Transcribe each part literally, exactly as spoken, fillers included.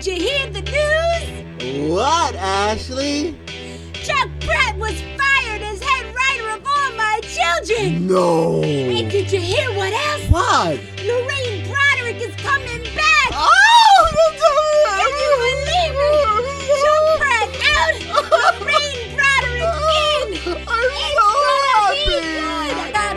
Did you hear the news? What, Ashley? Chuck Pratt was fired as head writer of All My Children. No. And did you hear what else? What? Lorraine Broderick is coming back. Oh, Can you believe it? Chuck Pratt out, Lorraine Broderick in. I'm It's so gonna happy. be good. I got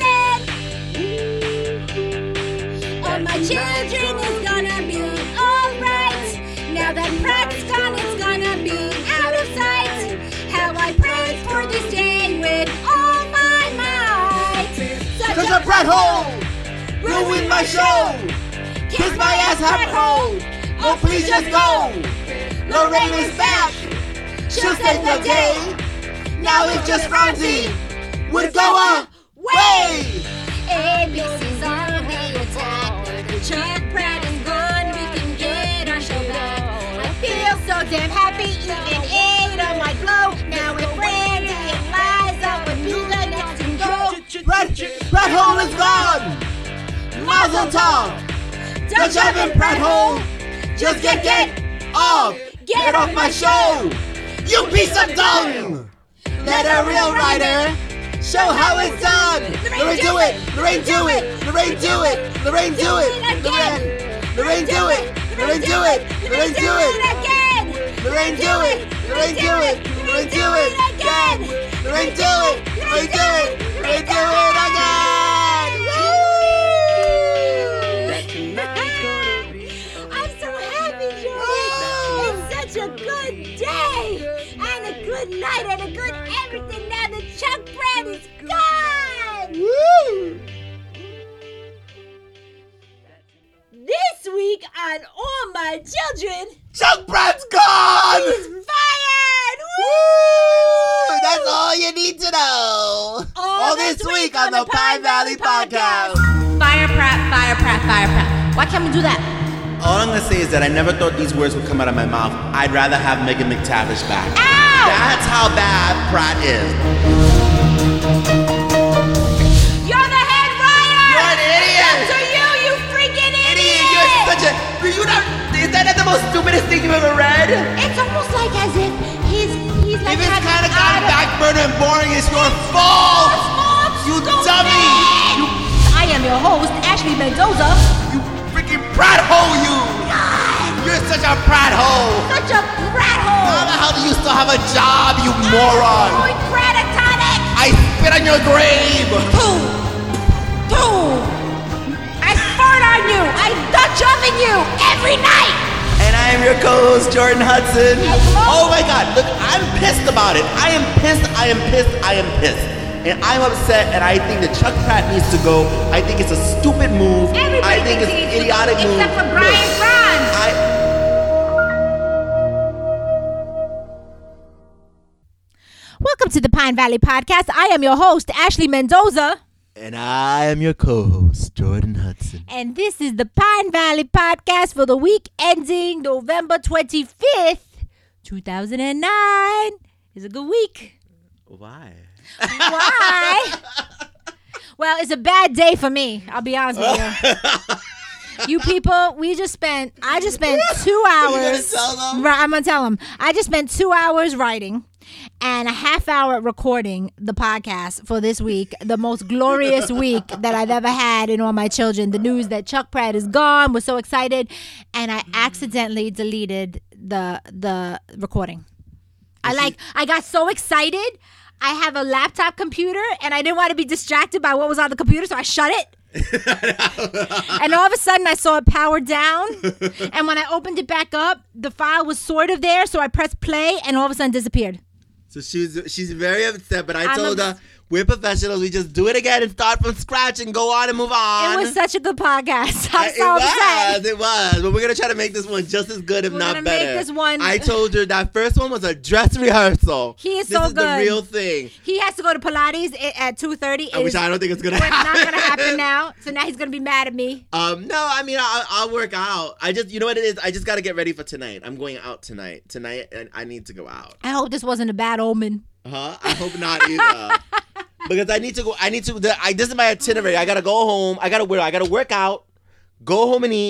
a feeling. All My Children is gonna be alright. Now that Pratt's gone, it's gonna be out of sight. How I prayed for this day with all my might. Such Cause a Pratt hole ruined my show. Kiss my ass half cold. Oh, please just go. Lorraine is back. She'll save the day. Now if just Fonzie would go away. A B C's on the attack. Chuck Pratt is gone. We can get our show back. I feel so damn happy. Even eight on my blow. Now with Brandy and Liza with Mila next to go. Pratt, Pratt hole is gone. Mazel tov. Dutch oven Pratt hole. Just get, get off. Get off my show. You piece of dung. Let a real writer show how it's done. Lorraine, do it. Lorraine, do it. Lorraine, do it. Lorraine, do it. Lorraine, Lorraine, do it. Lorraine, do it. Lorraine, do it. Again. Lorraine, do it. Lorraine, do it. Lorraine, do it. Again. Lorraine, do it. Lorraine, do it. Lorraine, do it again. I'm so happy, Joey. It's such a good day and a good night and a good everything now that Chuck Pratt is gone. Woo! This week on All My Children, Chuck Pratt's gone! he's fired. Woo! That's all you need to know. All All this week on the Pine Valley Podcast. Fire Pratt, fire Pratt, fire Pratt. Why can't we do that? All I'm gonna say is that I never thought these words would come out of my mouth. I'd rather have Megan McTavish back. Ow! That's how bad Pratt is. You're the head writer. You're an idiot. That's to you, you freaking idiot. Idiot, you're such a. You not. Is that not the most stupidest thing you've ever read? It's almost like as if he's he's like If it's had kind of out gotten backburner and boring, it's your fault. fault, You stupid. dummy. You, I am your host, Ashley Mendoza. you freaking Pratt hole, you. You're such a Pratt hole. Such a brat hole. How the hell do you still have a job, you moron? Boy, Pratatonic. I spit on your grave. Pooh. Pooh. I fart on you. I Dutch oven you every night. And I am your co-host, Jordan Hudson. Hello? Oh my God, look, I'm pissed about it. I am pissed, I am pissed, I am pissed. And I'm upset, and I think that Chuck Pratt needs to go. I think it's a stupid move. Everybody I think it's thinks an he needs to idiotic go, move. except for Brian Look, Franz. I, Welcome to the Pine Valley Podcast. I am your host, Ashley Mendoza. and I am your co-host, Jordan Hudson. And this is the Pine Valley Podcast for the week ending November twenty-fifth, two thousand nine. It's a good week. Why? Why? Well, it's a bad day for me. I'll be honest with you. You people, we just spent, I just spent two hours. You gonna tell them? Right, I'm going to tell them. I just spent two hours writing and a half hour recording the podcast for this week. The most glorious week that I've ever had in All My Children. The news that Chuck Pratt is gone. We're so excited. And I accidentally deleted the the recording. I like, I got so excited. I have a laptop computer and I didn't want to be distracted by what was on the computer, so I shut it. And all of a sudden I saw it powered down, and when I opened it back up, the file was sort of there, so I pressed play and all of a sudden disappeared. So she's she's very upset, but I I'm told ups- her we're professionals. We just do it again and start from scratch and go on and move on. It was such a good podcast. I'm it so was, upset. it was. But we're gonna try to make this one just as good, if We're not gonna better. make this one- I told her that first one was a dress rehearsal. He is this so is good. the real thing. He has to go to Pilates i- at two thirty. Which I don't think it's gonna It's happen. not gonna happen now. So now he's gonna be mad at me. Um, no, I mean I'll, I'll work out. I just, you know what it is. I just gotta get ready for tonight. I'm going out tonight. Tonight, and I need to go out. I hope this wasn't a bad omen. Huh? I hope not either. Because I need to go. I need to. The, I, this is my itinerary. I gotta go home. I gotta wear. I gotta work out. Go home and eat.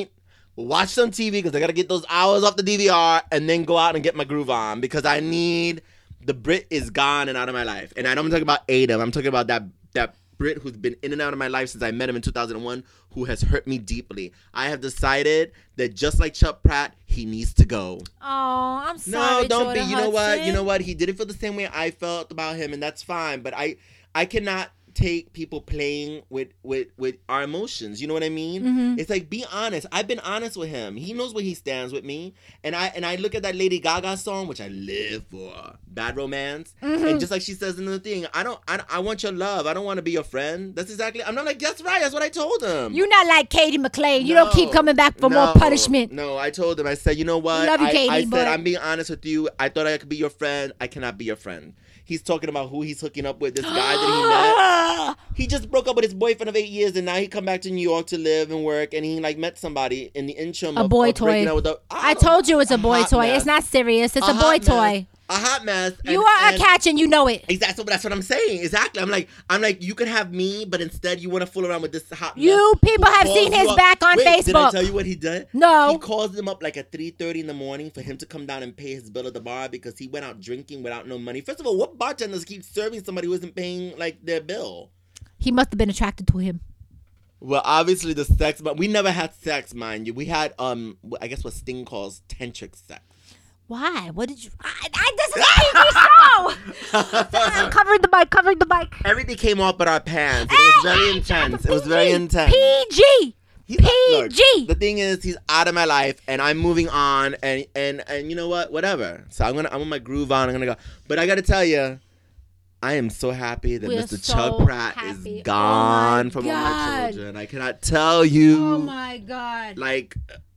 watch some T V because I got to get those hours off the D V R and then go out and get my groove on because I need, the Brit is gone and out of my life. And I don't talk about Adam. I'm talking about that that Brit who's been in and out of my life since I met him in two thousand one, who has hurt me deeply. I have decided that just like Chuck Pratt, he needs to go. Oh, I'm sorry. No, don't Jordan be. You know what? Hudson. You know what? He didn't feel the same way I felt about him, and that's fine. But I, I cannot take people playing with with with our emotions. You know what I mean? Mm-hmm. It's like, be honest. I've been honest with him. He knows where he stands with me. And I and I look at that Lady Gaga song, which I live for, Bad Romance. Mm-hmm. And just like she says in the thing, I don't I, I want your love. I don't want to be your friend. That's exactly. I'm not like, that's right. That's what I told him. You're not like Katie McLean. You No, don't keep coming back for no, more punishment. No, I told him. I said, you know what? Love you, I, Katie, I said, but- I'm being honest with you. I thought I could be your friend. I cannot be your friend. He's talking about who he's hooking up with, this guy that he met. He just broke up with his boyfriend of eight years, and now he come back to New York to live and work, and he like met somebody in the interim A of, boy of breaking toy. up with a, I told you it's a boy hot toy. mess. It's not serious. It's a, A boy hot toy. mess. A hot mess. You and- are a and- catch and you know it. Exactly. That's what I'm saying. Exactly. I'm like, I'm like, you can have me, but instead you want to fool around with this hot mess. You people who have calls seen you his up- back on Wait, Facebook. Did I tell you what he did? No. He calls them up like at three thirty in the morning for him to come down and pay his bill at the bar because he went out drinking without no money. First of all, what bartenders keep serving somebody who isn't paying like their bill? He must have been attracted to him. Well, obviously the sex, but we never had sex, mind you. We had, um, I guess what Sting calls tantric sex. Why? What did you? I, I, this is a P G show. Covering the mic. Covering the mic. Everything came off but our pants. It was very intense. It was very intense. P G. He's P look, G. the thing is, he's out of my life, and I'm moving on, and and and you know what? Whatever. So I'm gonna, I'm on my groove on. I'm gonna go. But I gotta tell you, I am so happy that We're Mister so Chuck Pratt happy. is gone Oh my from all my God. children. I cannot tell you. Oh my God. Like.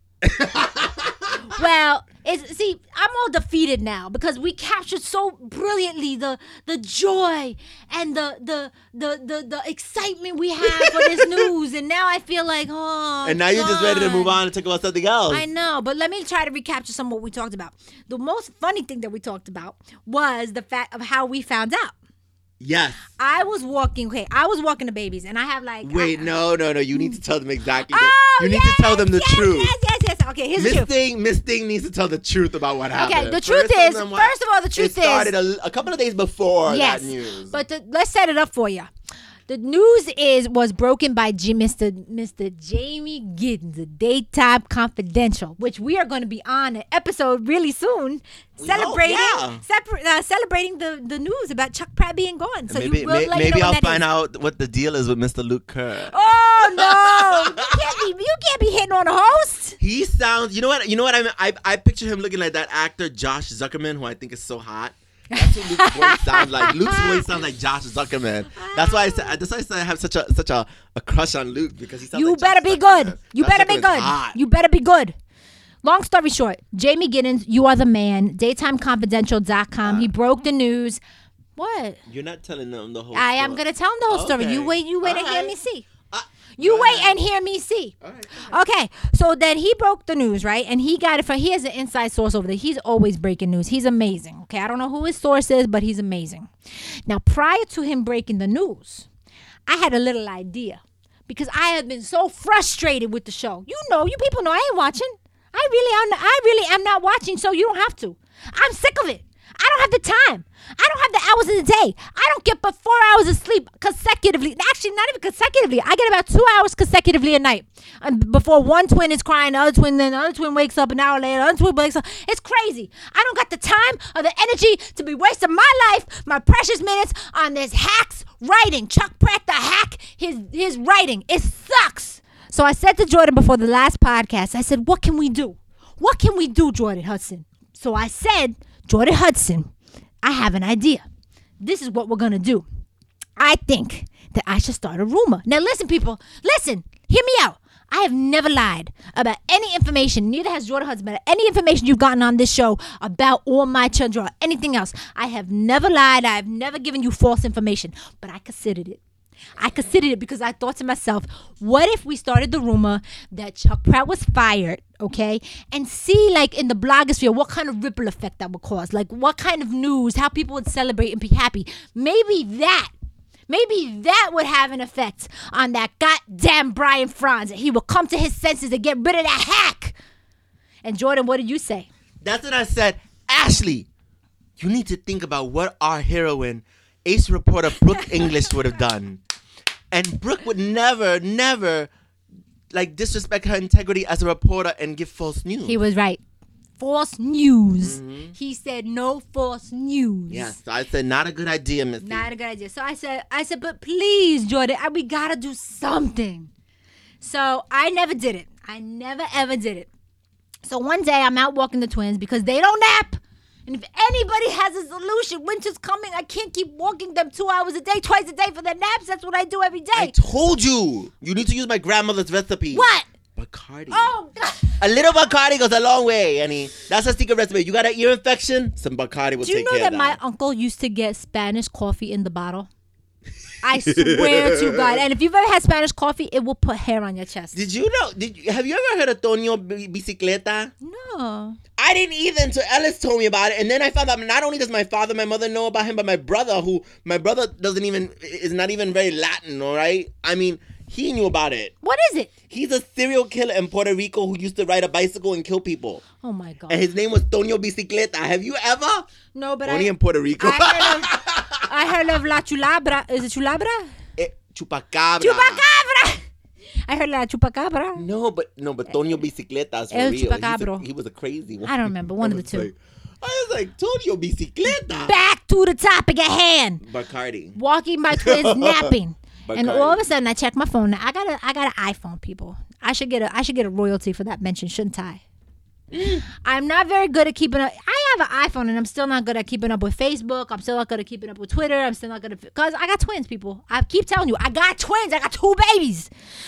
Well, it's, see, I'm all defeated now because we captured so brilliantly the the joy and the the the the, the excitement we had for this news, and now I feel like, oh. And now you're just ready to God. move on and talk about something else. I know, but let me try to recapture some of what we talked about. The most funny thing that we talked about was the fact of how we found out. Yes. I was walking, okay, I was walking the babies, and I have like. Wait, I, no, no, no. You need to tell them exactly. Oh, the, you yes, need to tell them the yes, truth. Yes, yes, yes. Okay, here's the Miss truth. Thing, Miss Thing needs to tell the truth about what happened. Okay, the truth First, tell is, them what- first of all, the truth it started is. a, a couple of days before Yes, that news. but the, let's set it up for you. The news is was broken by G, Mister Mister Jamie Giddens, a Daytime Confidential, which we are going to be on an episode really soon, We celebrating hope, yeah. separ- uh, celebrating the, the news about Chuck Pratt being gone. So maybe you will may- let maybe you know I'll when that find is. out what the deal is with Mister Luke Kerr. Oh no! you can't be you can't be hitting on a host. He sounds. You know what? You know what I mean? I I picture him looking like that actor Josh Zuckerman, who I think is so hot. That's what Luke's voice sounds like. Luke's voice sounds like Josh Zuckerman. That's why I said. That's why I said I have such a such a, a crush on Luke because he sounds. You like better Josh be good. Zuckerman. You Josh better be Zuckerman's good. hot. You better be good. Long story short, Jamie Giddens, you are the man. Daytime Confidential dot com. He broke the news. What? You're not telling them the whole. I story. am gonna tell him the whole story. Okay. You wait. You wait and hear Alright. me see. Uh, You go wait ahead. and hear me see. All right, go ahead. Okay, so then he broke the news, right? And he got it from, he has an inside source over there. He's always breaking news. He's amazing, okay? I don't know who his source is, but he's amazing. Now, prior to him breaking the news, I had a little idea because I have been so frustrated with the show. You know, you people know I ain't watching. I really am, I really am not watching, so you don't have to. I'm sick of it. I don't have the time. I don't have the hours in the day. I don't get but four hours of sleep consecutively. Actually, not even consecutively. I get about two hours consecutively a night. And before one twin is crying, the other twin, then the other twin wakes up an hour later, the other twin wakes up. It's crazy. I don't got the time or the energy to be wasting my life, my precious minutes on this hack's writing. Chuck Pratt, the hack, his, his writing. It sucks. So I said to Jordan before the last podcast, I said, what can we do? What can we do, Jordan Hudson? So I said, Jordan Hudson, I have an idea. This is what we're going to do. I think that I should start a rumor. Now listen, people. Listen. Hear me out. I have never lied about any information. Neither has Jordan Hudson. About any information you've gotten on this show about all my children or anything else. I have never lied. I have never given you false information. But I considered it. I considered it because I thought to myself, what if we started the rumor that Chuck Pratt was fired, okay? And see, like, in the blogosphere, what kind of ripple effect that would cause. Like, what kind of news, how people would celebrate and be happy. Maybe that, Maybe that would have an effect on that goddamn Brian Franz. He will come to his senses and get rid of that hack. And Jordan, what did you say? That's what I said. Ashley, you need to think about what our heroine, ace reporter Brooke English, would have done. And Brooke would never, never, like, disrespect her integrity as a reporter and give false news. He was right. False news. Mm-hmm. He said no false news. Yes, so I said not a good idea, Missy. Not a good idea. So I said, I said, but please, Jordan, I, we gotta do something. So I never did it. I never ever did it. So one day I'm out walking the twins because they don't nap. And if anybody has a solution, winter's coming. I can't keep walking them two hours a day, twice a day for their naps. That's what I do every day. I told you. You need to use my grandmother's recipe. What? Bacardi. Oh, God. A little Bacardi goes a long way, Annie. That's a secret recipe. You got an ear infection? Some Bacardi will Do you take know care that of my that. uncle used to get Spanish coffee in the bottle? I swear to God. And if you've ever had Spanish coffee, it will put hair on your chest. Did you know? Did you, have you ever heard of Tonio B- Bicicleta? No. I didn't either until Ellis told me about it. And then I found out not only does my father, my mother know about him, but my brother, who, my brother doesn't even, is not even very Latin, all right? I mean, he knew about it. What is it? He's a serial killer in Puerto Rico who used to ride a bicycle and kill people. Oh, my God. And his name was Tonio Bicicleta. Have you ever? No, but Only I... in Puerto Rico. I heard of, I heard of La Chulabra. Is it Chulabra? Eh, Chupacabra. Chupacabra! I heard La Chupacabra. No, but no, but Tonio Bicicleta is for El real. He's Chupacabro. a, he was a crazy one. I don't remember. One I of the was two. like- I was like, Tonio Bicicleta. Back to the topic at hand. Bacardi. Walking my twins napping. And Bacardi. all of a sudden I check my phone. Now, I got a I got an iPhone, people. I should get a I should get a royalty for that mention, shouldn't I? I'm not very good at keeping up. I have an iPhone and I'm still not good at keeping up with Facebook. I'm still not good at keeping up with Twitter. I'm still not good at because I got twins, people. I keep telling you, I got twins. I got two babies.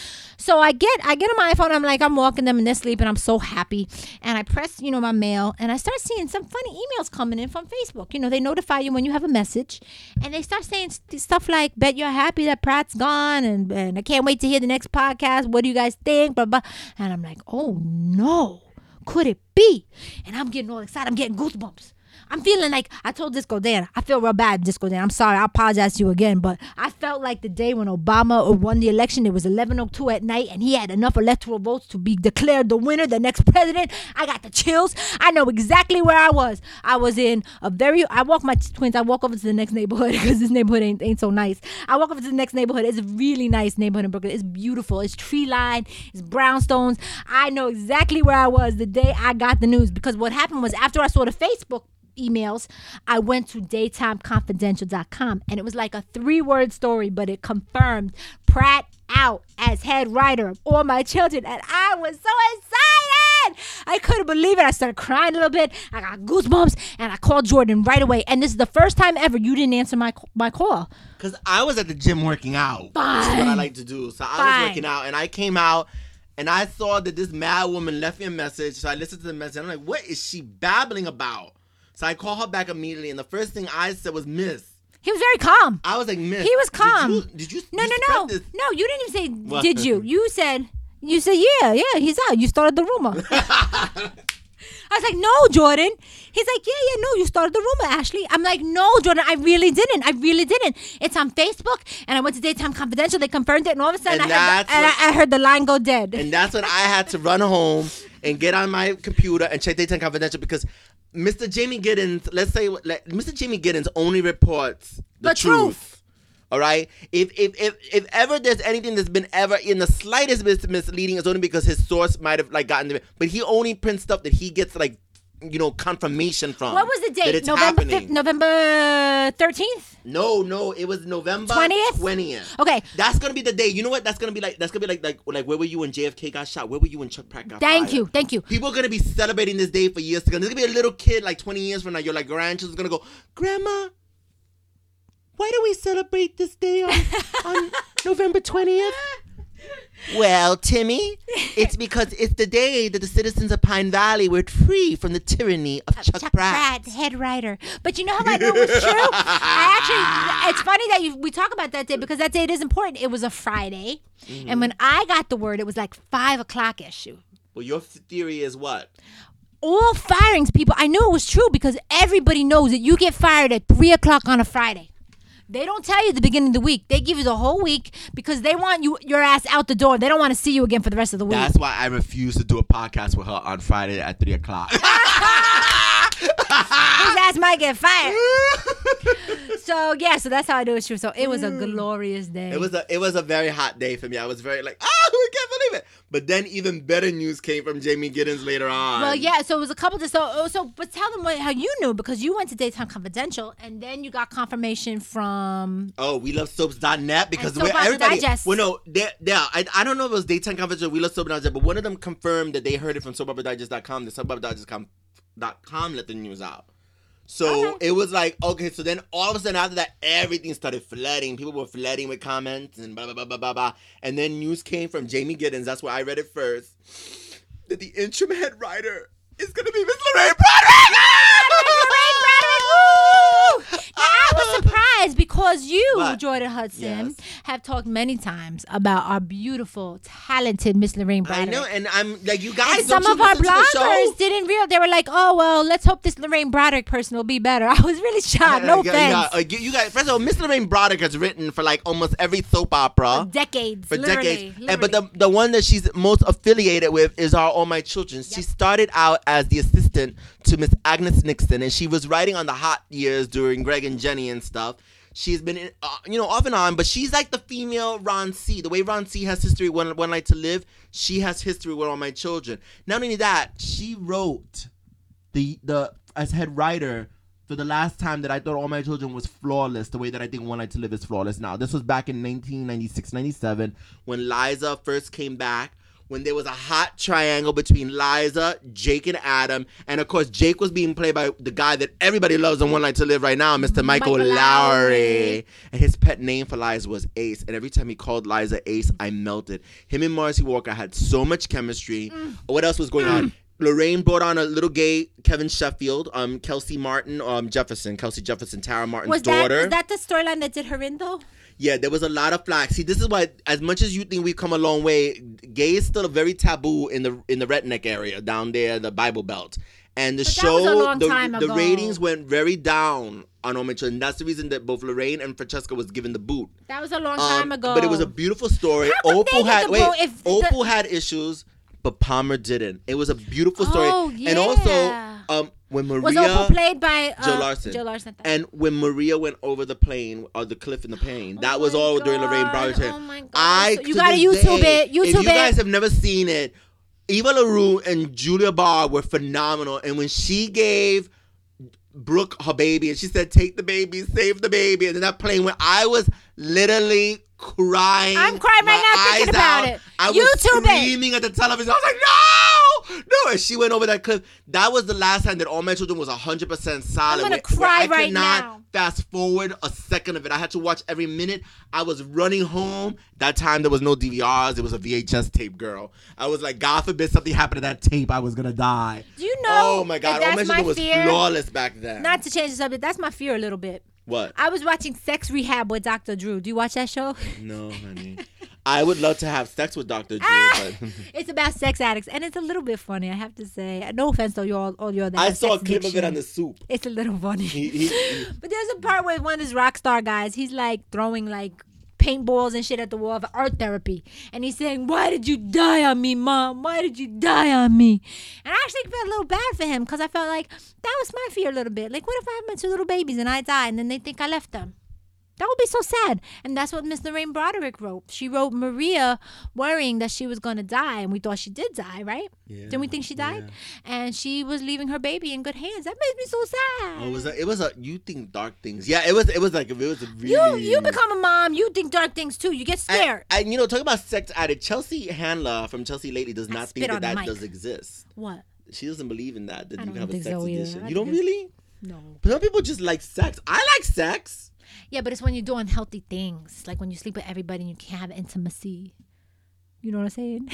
So I get I get on my iPhone. I'm like, I'm walking them and they're sleeping. I'm so happy. And I press, you know, my mail and I start seeing some funny emails coming in from Facebook. You know, they notify you when you have a message and they start saying st- stuff like, bet you're happy that Pratt's gone and, and I can't wait to hear the next podcast. What do you guys think? Blah, blah. And I'm like, oh no, could it be? And I'm getting all excited. I'm getting goosebumps. I'm feeling like, I told Disco Dan, I feel real bad, Disco Dan. I'm sorry, I apologize to you again, but I felt like the day when Obama won the election, it was eleven oh two at night, and he had enough electoral votes to be declared the winner, the next president. I got the chills. I know exactly where I was. I was in a very, I walk my twins, I walk over to the next neighborhood, because this neighborhood ain't, ain't so nice. I walk over to the next neighborhood. It's a really nice neighborhood in Brooklyn. It's beautiful. It's tree lined. It's brownstones. I know exactly where I was the day I got the news, because what happened was after I saw the Facebook emails, I went to daytime confidential dot com and it was like a three-word story, but it confirmed Pratt out as head writer of All My Children, and I was so excited. I couldn't believe it. I started crying a little bit. I got goosebumps, and I called Jordan right away. And this is the first time ever you didn't answer my my call. Because I was at the gym working out. Fine. That's what I like to do. So I Fine. was working out, and I came out, and I saw that this mad woman left me a message. So I listened to the message. I'm like, what is she babbling about? So I called her back immediately, and the first thing I said was, Miss. He was very calm. I was like, Miss. He was calm. Did you? Did you No, you no, spread no. this? No, you didn't even say, What? did you? You said, you said, yeah, yeah, he's out. You started the rumor. I was like, no, Jordan. He's like, yeah, yeah, no, you started the rumor, Ashley. I'm like, no, Jordan, I really didn't. I really didn't. It's on Facebook, and I went to Daytime Confidential. They confirmed it, and all of a sudden, And I heard, that's the, and what- I, I heard the line go dead. And that's when I had to run home and get on my computer and check Daytime Confidential, because Mister Jamie Giddens, let's say, like, Mister Jamie Giddens only reports the, The truth. All right. If, if if if ever there's anything that's been ever in the slightest bit misleading, it's only because his source might have like gotten to it. But he only prints stuff that he gets like, you know, confirmation from. What was the that date? it's November happening. fifth, November thirteenth? No, no, it was November twentieth? twentieth. Okay. That's gonna be the day. You know what? That's gonna be like. That's gonna be like like like where were you when J F K got shot? Where were you when Chuck Pratt got Thank fired? you. Thank you. People are gonna be celebrating this day for years to come. There's gonna be a little kid like twenty years from now. Your like grandchildren's gonna go, Grandma, why do we celebrate this day on, on November twentieth? Well, Timmy, it's because it's the day that the citizens of Pine Valley were free from the tyranny of Chuck, Chuck Pratt. Pratt, head writer. But you know how I knew it was true? I actually, it's funny that you, we talk about that day because that day it is important. It was a Friday. Mm-hmm. And when I got the word, it was like five o'clock-ish. Well, your theory is what? All firings, people, I knew it was true because everybody knows that you get fired at three o'clock on a Friday. They don't tell you at the beginning of the week. They give you the whole week because they want you your ass out the door. They don't want to see you again for the rest of the week. That's why I refuse to do a podcast with her on Friday at three o'clock. His ass might get fired. So yeah, so that's how I do it. So it was a glorious day. It was a it was a very hot day for me. I was very like, oh, we can't believe it. But then even better news came from Jamie Giddens later on. Well, yeah. So it was a couple of so so. But tell them what, how you knew because you went to Daytime Confidential and then you got confirmation from. Oh, we love soaps dot net because Soap we're Opera everybody. Digest. Well, no, they yeah. I, I don't know if it was Daytime Confidential or We Love Soap dot net, but one of them confirmed that they heard it from soap opera digest dot com. The soap opera digest dot com let the news out. So okay. It was like, okay, so then all of a sudden after that, everything started flooding. People were flooding with comments and blah, blah, blah, blah, blah, blah. And then news came from Jamie Giddens. That's where I read it first. That the interim head writer is going to be Miss Lorraine Broderick! Lorraine Broderick! Woo! Now, I was surprised because you, what? Jordan Hudson, yes. have talked many times about our beautiful, talented Miss Lorraine Broderick. I know, and I'm like, you guys, and some don't of you our listen bloggers didn't realize. They were like, oh, well, let's hope this Lorraine Broderick person will be better. I was really shocked. No yeah, offense. Yeah, yeah. You guys, first of all, Miss Lorraine Broderick has written for like almost every soap opera. For decades. For literally, decades. literally. And, but the, the one that she's most affiliated with is our All My Children. Yep. She started out as the assistant to Miss Agnes Nixon, and she was writing on the hot years during Greg and Jenny and stuff. She's been, in, uh, you know, off and on, but she's like the female Ron C. The way Ron C has history with One Life to Live, she has history with All My Children. Not only that, she wrote the the as head writer for the last time that I thought All My Children was flawless, the way that I think One Life to Live is flawless now. This was back in nineteen ninety-six ninety-seven when Liza first came back. When there was a hot triangle between Liza, Jake, and Adam. And, of course, Jake was being played by the guy that everybody loves on One Night to Live right now, Mister Michael, Michael Lowry. Lowry. And his pet name for Liza was Ace. And every time he called Liza Ace, I melted. Him and Marcy Walker had so much chemistry. Mm. What else was going mm. on? Lorraine brought on a little gay Kevin Sheffield, um, Kelsey Martin, um, Jefferson, Kelsey Jefferson, Tara Martin's was daughter. That, was that the storyline that did her in, though? Yeah, there was a lot of flack. See, this is why, as much as you think we've come a long way, gay is still a very taboo in the in the redneck area down there, the Bible Belt. And the but show, that was a long the, time the ago. ratings went very down on All My Children. That's the reason that both Lorraine and Francesca was given the boot. That was a long um, time ago. But it was a beautiful story. How Opal had wait, if Opal the, had issues, but Palmer didn't. It was a beautiful story. Oh, yeah. And also, um, when Maria was Opal played by uh, Joe Larson. Joe Larson. And when Maria went over the plane or the cliff in the plane, that oh was all God. during Lorraine Broderick's time. Oh my God! I, so you gotta YouTube day, it. YouTube if you it. guys have never seen it, Eva LaRue and Julia Barr were phenomenal. And when she gave Brooke her baby, and she said, "Take the baby, save the baby," and then that plane went, I was literally crying. I'm crying right now thinking about out. it. I was YouTube screaming it. at the television. I was like, no, no. And she went over that cliff. That was the last time that All My Children was one hundred percent solid. I'm going to where cry I right could not now. fast forward a second of it. I had to watch every minute. I was running home. That time there was no D V Rs. It was a V H S tape, girl. I was like, God forbid something happened to that tape. I was going to die. Do you know? Oh, my God. All My my Children was fear? flawless back then. Not to change the subject. That's my fear a little bit. What? I was watching Sex Rehab with Doctor Drew. Do you watch that show? No, honey. I would love to have sex with Doctor Drew, Ah! but It's about sex addicts, and it's a little bit funny, I have to say. No offense, though, you all, all you're that I have saw a sex clip of it addiction. on the Soup. It's a little funny. He, he, he, But there's a part where one of these rock star guys, he's like throwing like paintballs and shit at the wall for art therapy. And he's saying, why did you die on me, Mom? Why did you die on me? And I actually felt a little bad for him because I felt like that was my fear a little bit. Like, what if I have my two little babies and I die and then they think I left them? That would be so sad. And that's what Miss Lorraine Broderick wrote. She wrote Maria worrying that she was going to die. And we thought she did die, right? Yeah, Didn't we think she died? yeah. And she was leaving her baby in good hands. That made me so sad. Oh, it was a, it was a you think dark things. Yeah, it was it was like it was a really You you become a mom, you think dark things too. You get scared. And, and you know, talking about sex addict, Chelsea Handler from Chelsea Lately does not spit think that on the that mic. does exist. What? She doesn't believe in that that I you don't can have a think sex so either. addiction. I You don't think it's- really? No. But some people just like sex. I like sex. Yeah, but it's when you're doing healthy things. Like when you sleep with everybody and you can't have intimacy. You know what I'm saying?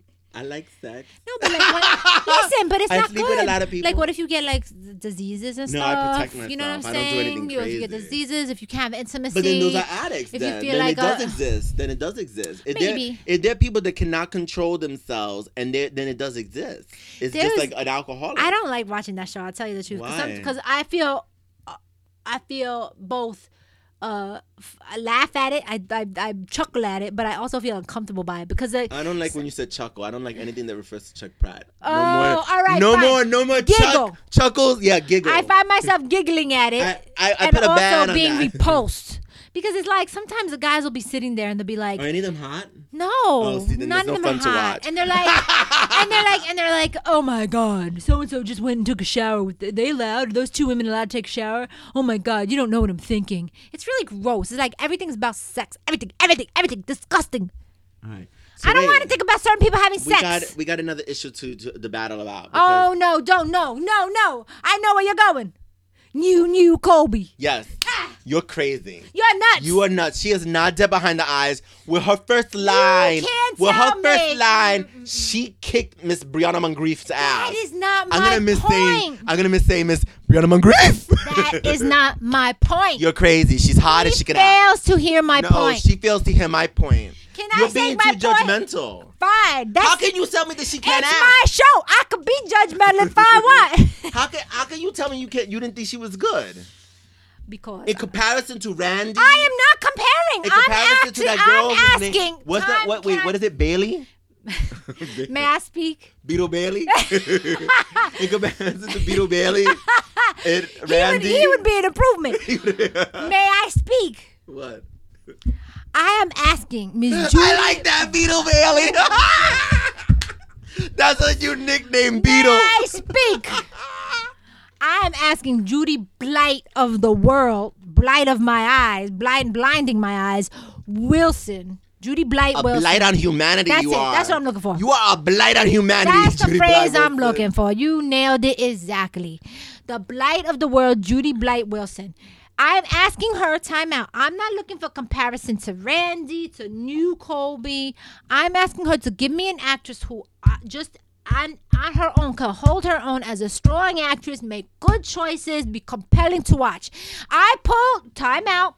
I like sex. No, but like, when, listen, but it's I not sleep good. with a lot of people. Like, what if you get like d- diseases and No, stuff? I protect myself. You know what I'm I don't do saying? anything You know, if you get crazy. diseases, if you can't have intimacy. But then those are addicts. If you then feel then like it does a- exist. Then it does exist. If Maybe. There, if there are people that cannot control themselves, and there- then it does exist. It's There's- just like an alcoholic. I don't like watching that show. I'll tell you the truth. Why? Because I feel, I feel both uh, f- I laugh at it. I, I I chuckle at it, but I also feel uncomfortable by it because I, I don't like when you said chuckle. I don't like anything that refers to Chuck Pratt. Oh, no more, all right, No fine. more, no more Giggle. chuck, chuckles. Yeah, giggle. I find myself giggling at it, I- I- I and put a ban also on being that. repulsed because it's like sometimes the guys will be sitting there and they'll be like, Are any of them hot? no, Oh, see, then none there's of no them are fun to hot, watch. and they're like, and they're like, and they're like, oh my god, so and so just went and took a shower. With are they allowed? Are those two women allowed to take a shower? Oh my god, you don't know what I'm thinking. It's really gross. It's like everything's about sex. Everything, everything, everything. Disgusting. All right. I don't want to think about certain people having we sex. got we got another issue to, to the battle about. Oh because- no, don't no, no, no. I know where you're going. New, new Colby. Yes. Ah. You're crazy. You're nuts. You are nuts. She is not dead behind the eyes. With her first line, can't with her tell first me. line, she kicked Miss Brianna Moncrief's ass. That is not my I'm gonna miss saying. point. I'm gonna miss saying Miss Brianna Moncrief. That is not my point. You're crazy. She's hot and He she can act. fails to hear my No, point. she fails to hear my point. Can I You're say being my too point? judgmental. Fine. That's, How can you tell me that she can't it's act? my show. I could be judgmental if I want. How can how can you tell me you can't? You didn't think she was good Because in comparison to Randy. I am not comparing. in I'm comparison asking. to that girl. I'm whose name- asking. What's that? Time What? Wait. can- What is it? Bailey. May I speak? Beetle Bailey. In comparison to Beetle Bailey and He would, Randy. he would be an improvement. May I speak? What? I am asking Miss Julie. I like that Beetle Bailey. That's a new nickname, Beetle. May I speak? I am asking Judy Blight of the world, Blight of my eyes, blind blinding my eyes, Wilson. Judy Blight A Wilson. blight on humanity. That's you it. are. That's what I'm looking for. You are a blight on humanity. That's the Judy phrase Blight I'm Wilson. looking for. You nailed it exactly. The blight of the world, Judy Blight Wilson. I'm asking her time out. I'm not looking for comparison to Randy, to New Colby. I'm asking her to give me an actress who uh, just on, on her own can hold her own as a strong actress, make good choices, be compelling to watch. I pulled time out.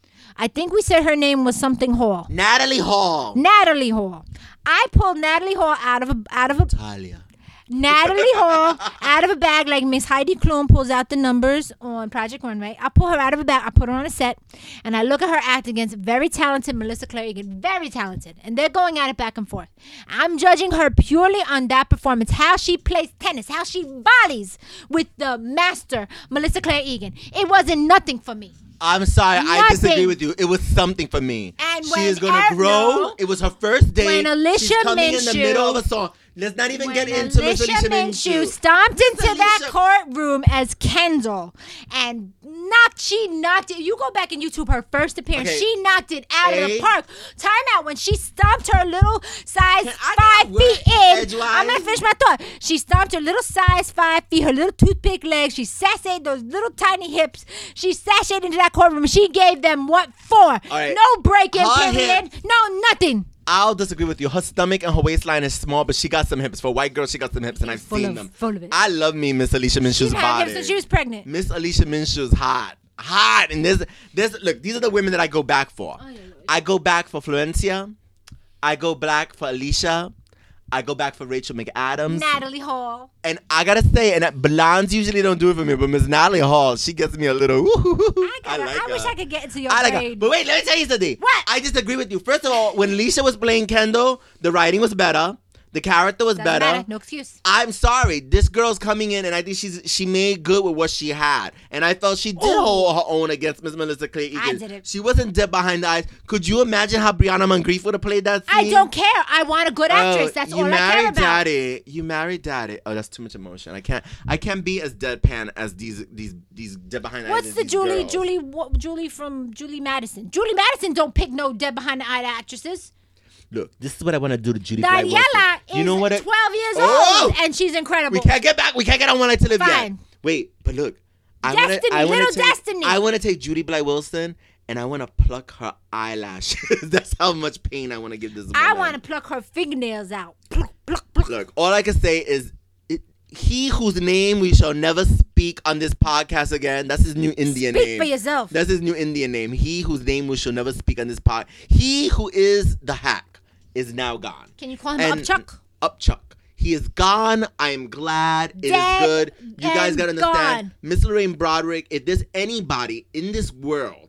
I think we said her name was something Hall. Natalie Hall. Natalie Hall. I pulled Natalie Hall out of a out of a Talia. Natalie Hall out of a bag like Miss Heidi Klum pulls out the numbers on Project Runway. I pull her out of a bag. I put her on a set, and I look at her act against very talented Melissa Claire Egan, very talented, and they're going at it back and forth. I'm judging her purely on that performance, how she plays tennis, how she volleys with the master Melissa Claire Egan. It wasn't nothing for me. I'm sorry, I Nothing. disagree with you. It was something for me. And she when is gonna Eric- grow. It was her first day. When Alicia She's coming in the Minshew- middle of a song. Let's not even When get into Miss Alicia Alicia Minshew Minshew. stomped into Miss that Alicia- courtroom as Kendall and knocked, she knocked it. You go back and YouTube her first appearance. Okay. She knocked it out of A- the park. Time out when she stomped her little size Can I five get a word feet in. edgewise? I'm gonna finish my thought. She stomped her little size five feet, her little toothpick legs. She sashayed those little tiny hips. She sashayed into that courtroom. She gave them what for? right. No break-in Her period. No nothing. I'll disagree with you. Her stomach and her waistline is small, but she got some hips. For a white girl, she got some hips, and I've Full seen of- them. full of it. I love me Miss Alicia Minshew's She's had body. hips since she was pregnant. Miss Alicia Minshew's hot. Hot. And there's, there's, look, these are the women that I go back for. Oh, yeah, yeah. I go back for Florencia. I go back for Alicia. I go back for Rachel McAdams. Natalie Hall. And I gotta say, and that blondes usually don't do it for me, but Miss Natalie Hall, she gets me a little. I, I gotta, like I her. wish I could get into your I like her. grade. But wait, let me tell you something. What? I disagree with you. First of all, when Alicia was playing Kendall, the writing was better. The character was Doesn't better. matter. No excuse. I'm sorry. This girl's coming in, and I think she's she made good with what she had. And I felt she did Ooh. hold her own against Miss Melissa Clay Egan. I didn't. She wasn't dead behind the eyes. Could you imagine how Brianna Moncrief would have played that scene? I don't care. I want a good actress. Oh, That's you all I care married about. daddy. You married daddy. Oh, that's too much emotion. I can't. I can't be as deadpan as these these these dead behind the eyes. What's as the these Julie, girls. Julie, what, Julie from Julie Madison? Julie Madison don't pick no dead behind the eye actresses. Look, this is what I want to do to Judy. Blight Daniela Wilson. is You know what? it- twelve years Oh! old, and she's incredible. We can't get back. We can't get on One Night to Live Fine. yet. Wait, but look. I Destiny, wanna, I wanna little take, Destiny. I want to take Judy Blight Wilson and I want to pluck her eyelashes. That's how much pain I want to give this woman. I want to pluck her fingernails out. Pluck, pluck, pluck. Look, all I can say is it, he whose name we shall never speak on this podcast again. That's his new Indian Speak name. for yourself. That's his new Indian name. He whose name we shall never speak on this pod. He who is the hack is now gone. Can you call him And Upchuck? Upchuck. He is gone. I am glad. It is Dead good. You guys and gotta understand. gone. Miss Lorraine Broderick, if there's anybody in this world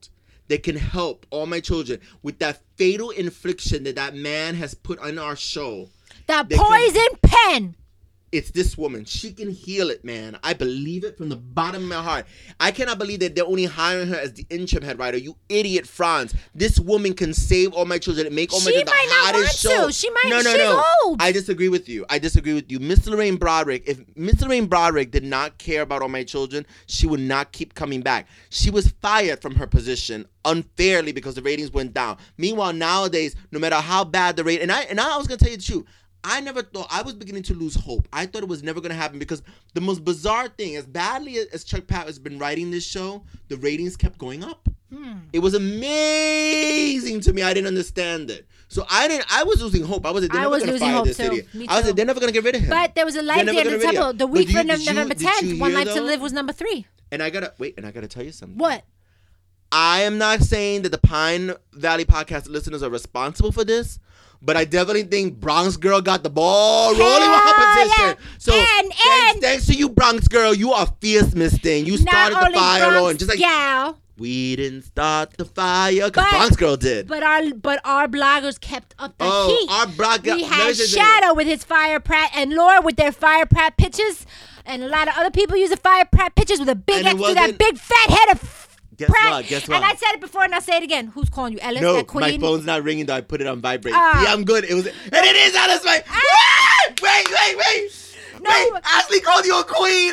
that can help all my children with that fatal infliction that that man has put on our show. That poison can, pen. It's this woman. She can heal it, man. I believe it from the bottom of my heart. I cannot believe that they're only hiring her as the interim head writer. You idiot, Franz. This woman can save all my children and make all my she children the hottest show. She might not want to. She might. No, no, she's no. old. I disagree with you. I disagree with you. Miss Lorraine Broderick, if Miss Lorraine Broderick did not care about all my children, she would not keep coming back. She was fired from her position unfairly because the ratings went down. Meanwhile, nowadays, no matter how bad the rate, and I and I was gonna tell you the truth. I never thought, I was beginning to lose hope. I thought it was never going to happen because the most bizarre thing, as badly as Chuck Pratt has been writing this show, the ratings kept going up. Hmm. It was amazing to me. I didn't understand it. So I didn't, I was losing hope. I was, they're never going to fire this idiot. I was like, they're never going to get rid of him. But there was a light at the end of the tunnel. The week from November tenth, One Life to Live was number three. And I got to, wait, and I got to tell you something. What? I am not saying that the Pine Valley podcast listeners are responsible for this. But I definitely think Bronx Girl got the ball rolling with competition. Yeah. So and, thanks, and thanks to you, Bronx Girl. You are fierce, Miss Thing. You started the fire on just like gal. We didn't start the fire because Bronx Girl did. But our but our bloggers kept up the oh, heat. Our blogger. We had Shadow with his Fire Pratt and Laura with their Fire Pratt pictures, and a lot of other people use the Fire Pratt pictures with a big X to that big fat head of. Guess Pratt. what? Guess what? And I said it before, and I'll say it again. Who's calling you, Ellis? No, that queen? my phone's not ringing. Though I put it on vibrate. Uh, yeah, I'm good. It was, and it is Alice. Wait, ah! wait, wait, wait. No. Wait, Ashley called you a queen.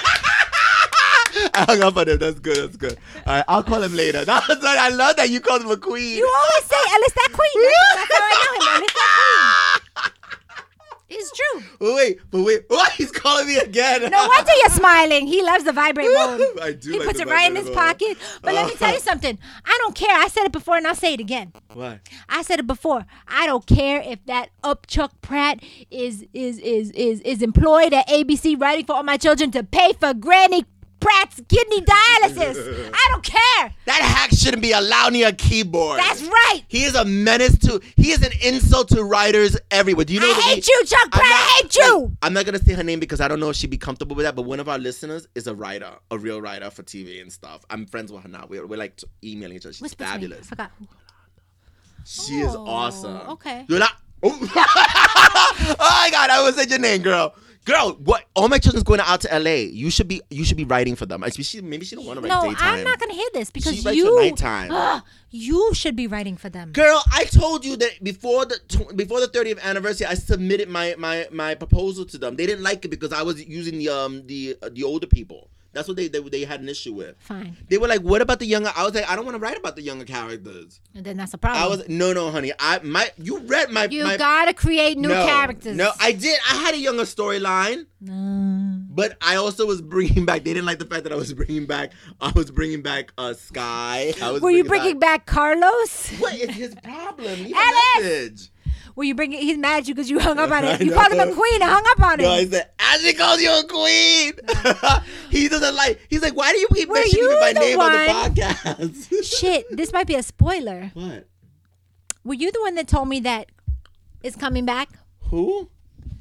I hung up on him. That's good. That's good. All right, I'll call him later. No, sorry, I love that you called him a queen. You always say Ellis that queen. That's, that's how I know him. Ellis that queen. It's true. But wait, but wait. Oh, he's calling me again. No wonder you're smiling. He loves the vibrate mode. I do. He like puts the it right in his mode. pocket. But uh, let me tell you something. I don't care. I said it before, and I'll say it again. Why? I said it before. I don't care if that up Chuck Pratt is is is is is employed at A B C writing for all my children to pay for Granny Pratt's kidney dialysis. I don't care. That hack shouldn't be allowed near a keyboard. That's right. He is a menace to. He is an insult to writers everywhere. Do you know? I hate he, you, Chuck Pratt. Not, I hate you. Wait, I'm not gonna say her name because I don't know if she'd be comfortable with that. But one of our listeners is a writer, a real writer for T V and stuff. I'm friends with her now. We're, we're like emailing each other. She's What's fabulous. I forgot. She oh, is awesome. Okay. You're not. Oh. Oh my God! I was such your name, girl. Girl, what? All my children's going out to L A. You should be. You should be writing for them. Maybe she, maybe she don't want to write no, daytime. I'm not gonna hear this because she you. Writes for nighttime. Uh, you should be writing for them. Girl, I told you that before the before the thirtieth anniversary, I submitted my my my proposal to them. They didn't like it because I was using the um the uh, the older people. That's what they, they they had an issue with. Fine. They were like, "What about the younger?" I was like, "I don't want to write about the younger characters." And then that's a problem. I was no, no, honey. I my you read my. You my, gotta create new no, characters. No, I did. I had a younger storyline. No. But I also was bringing back. They didn't like the fact that I was bringing back. I was bringing back uh, Sky. I was Were you bringing back, back Carlos? What is his problem? Leave a message. Were you bringing? He's mad at you because you hung up on it. You called him a queen and hung up on it. No, I said, Ashley calls you a queen. No. He doesn't like. He's like, why do you keep mentioning my name one? on the podcast? Shit, this might be a spoiler. What? Were you the one that told me that it's coming back? Who?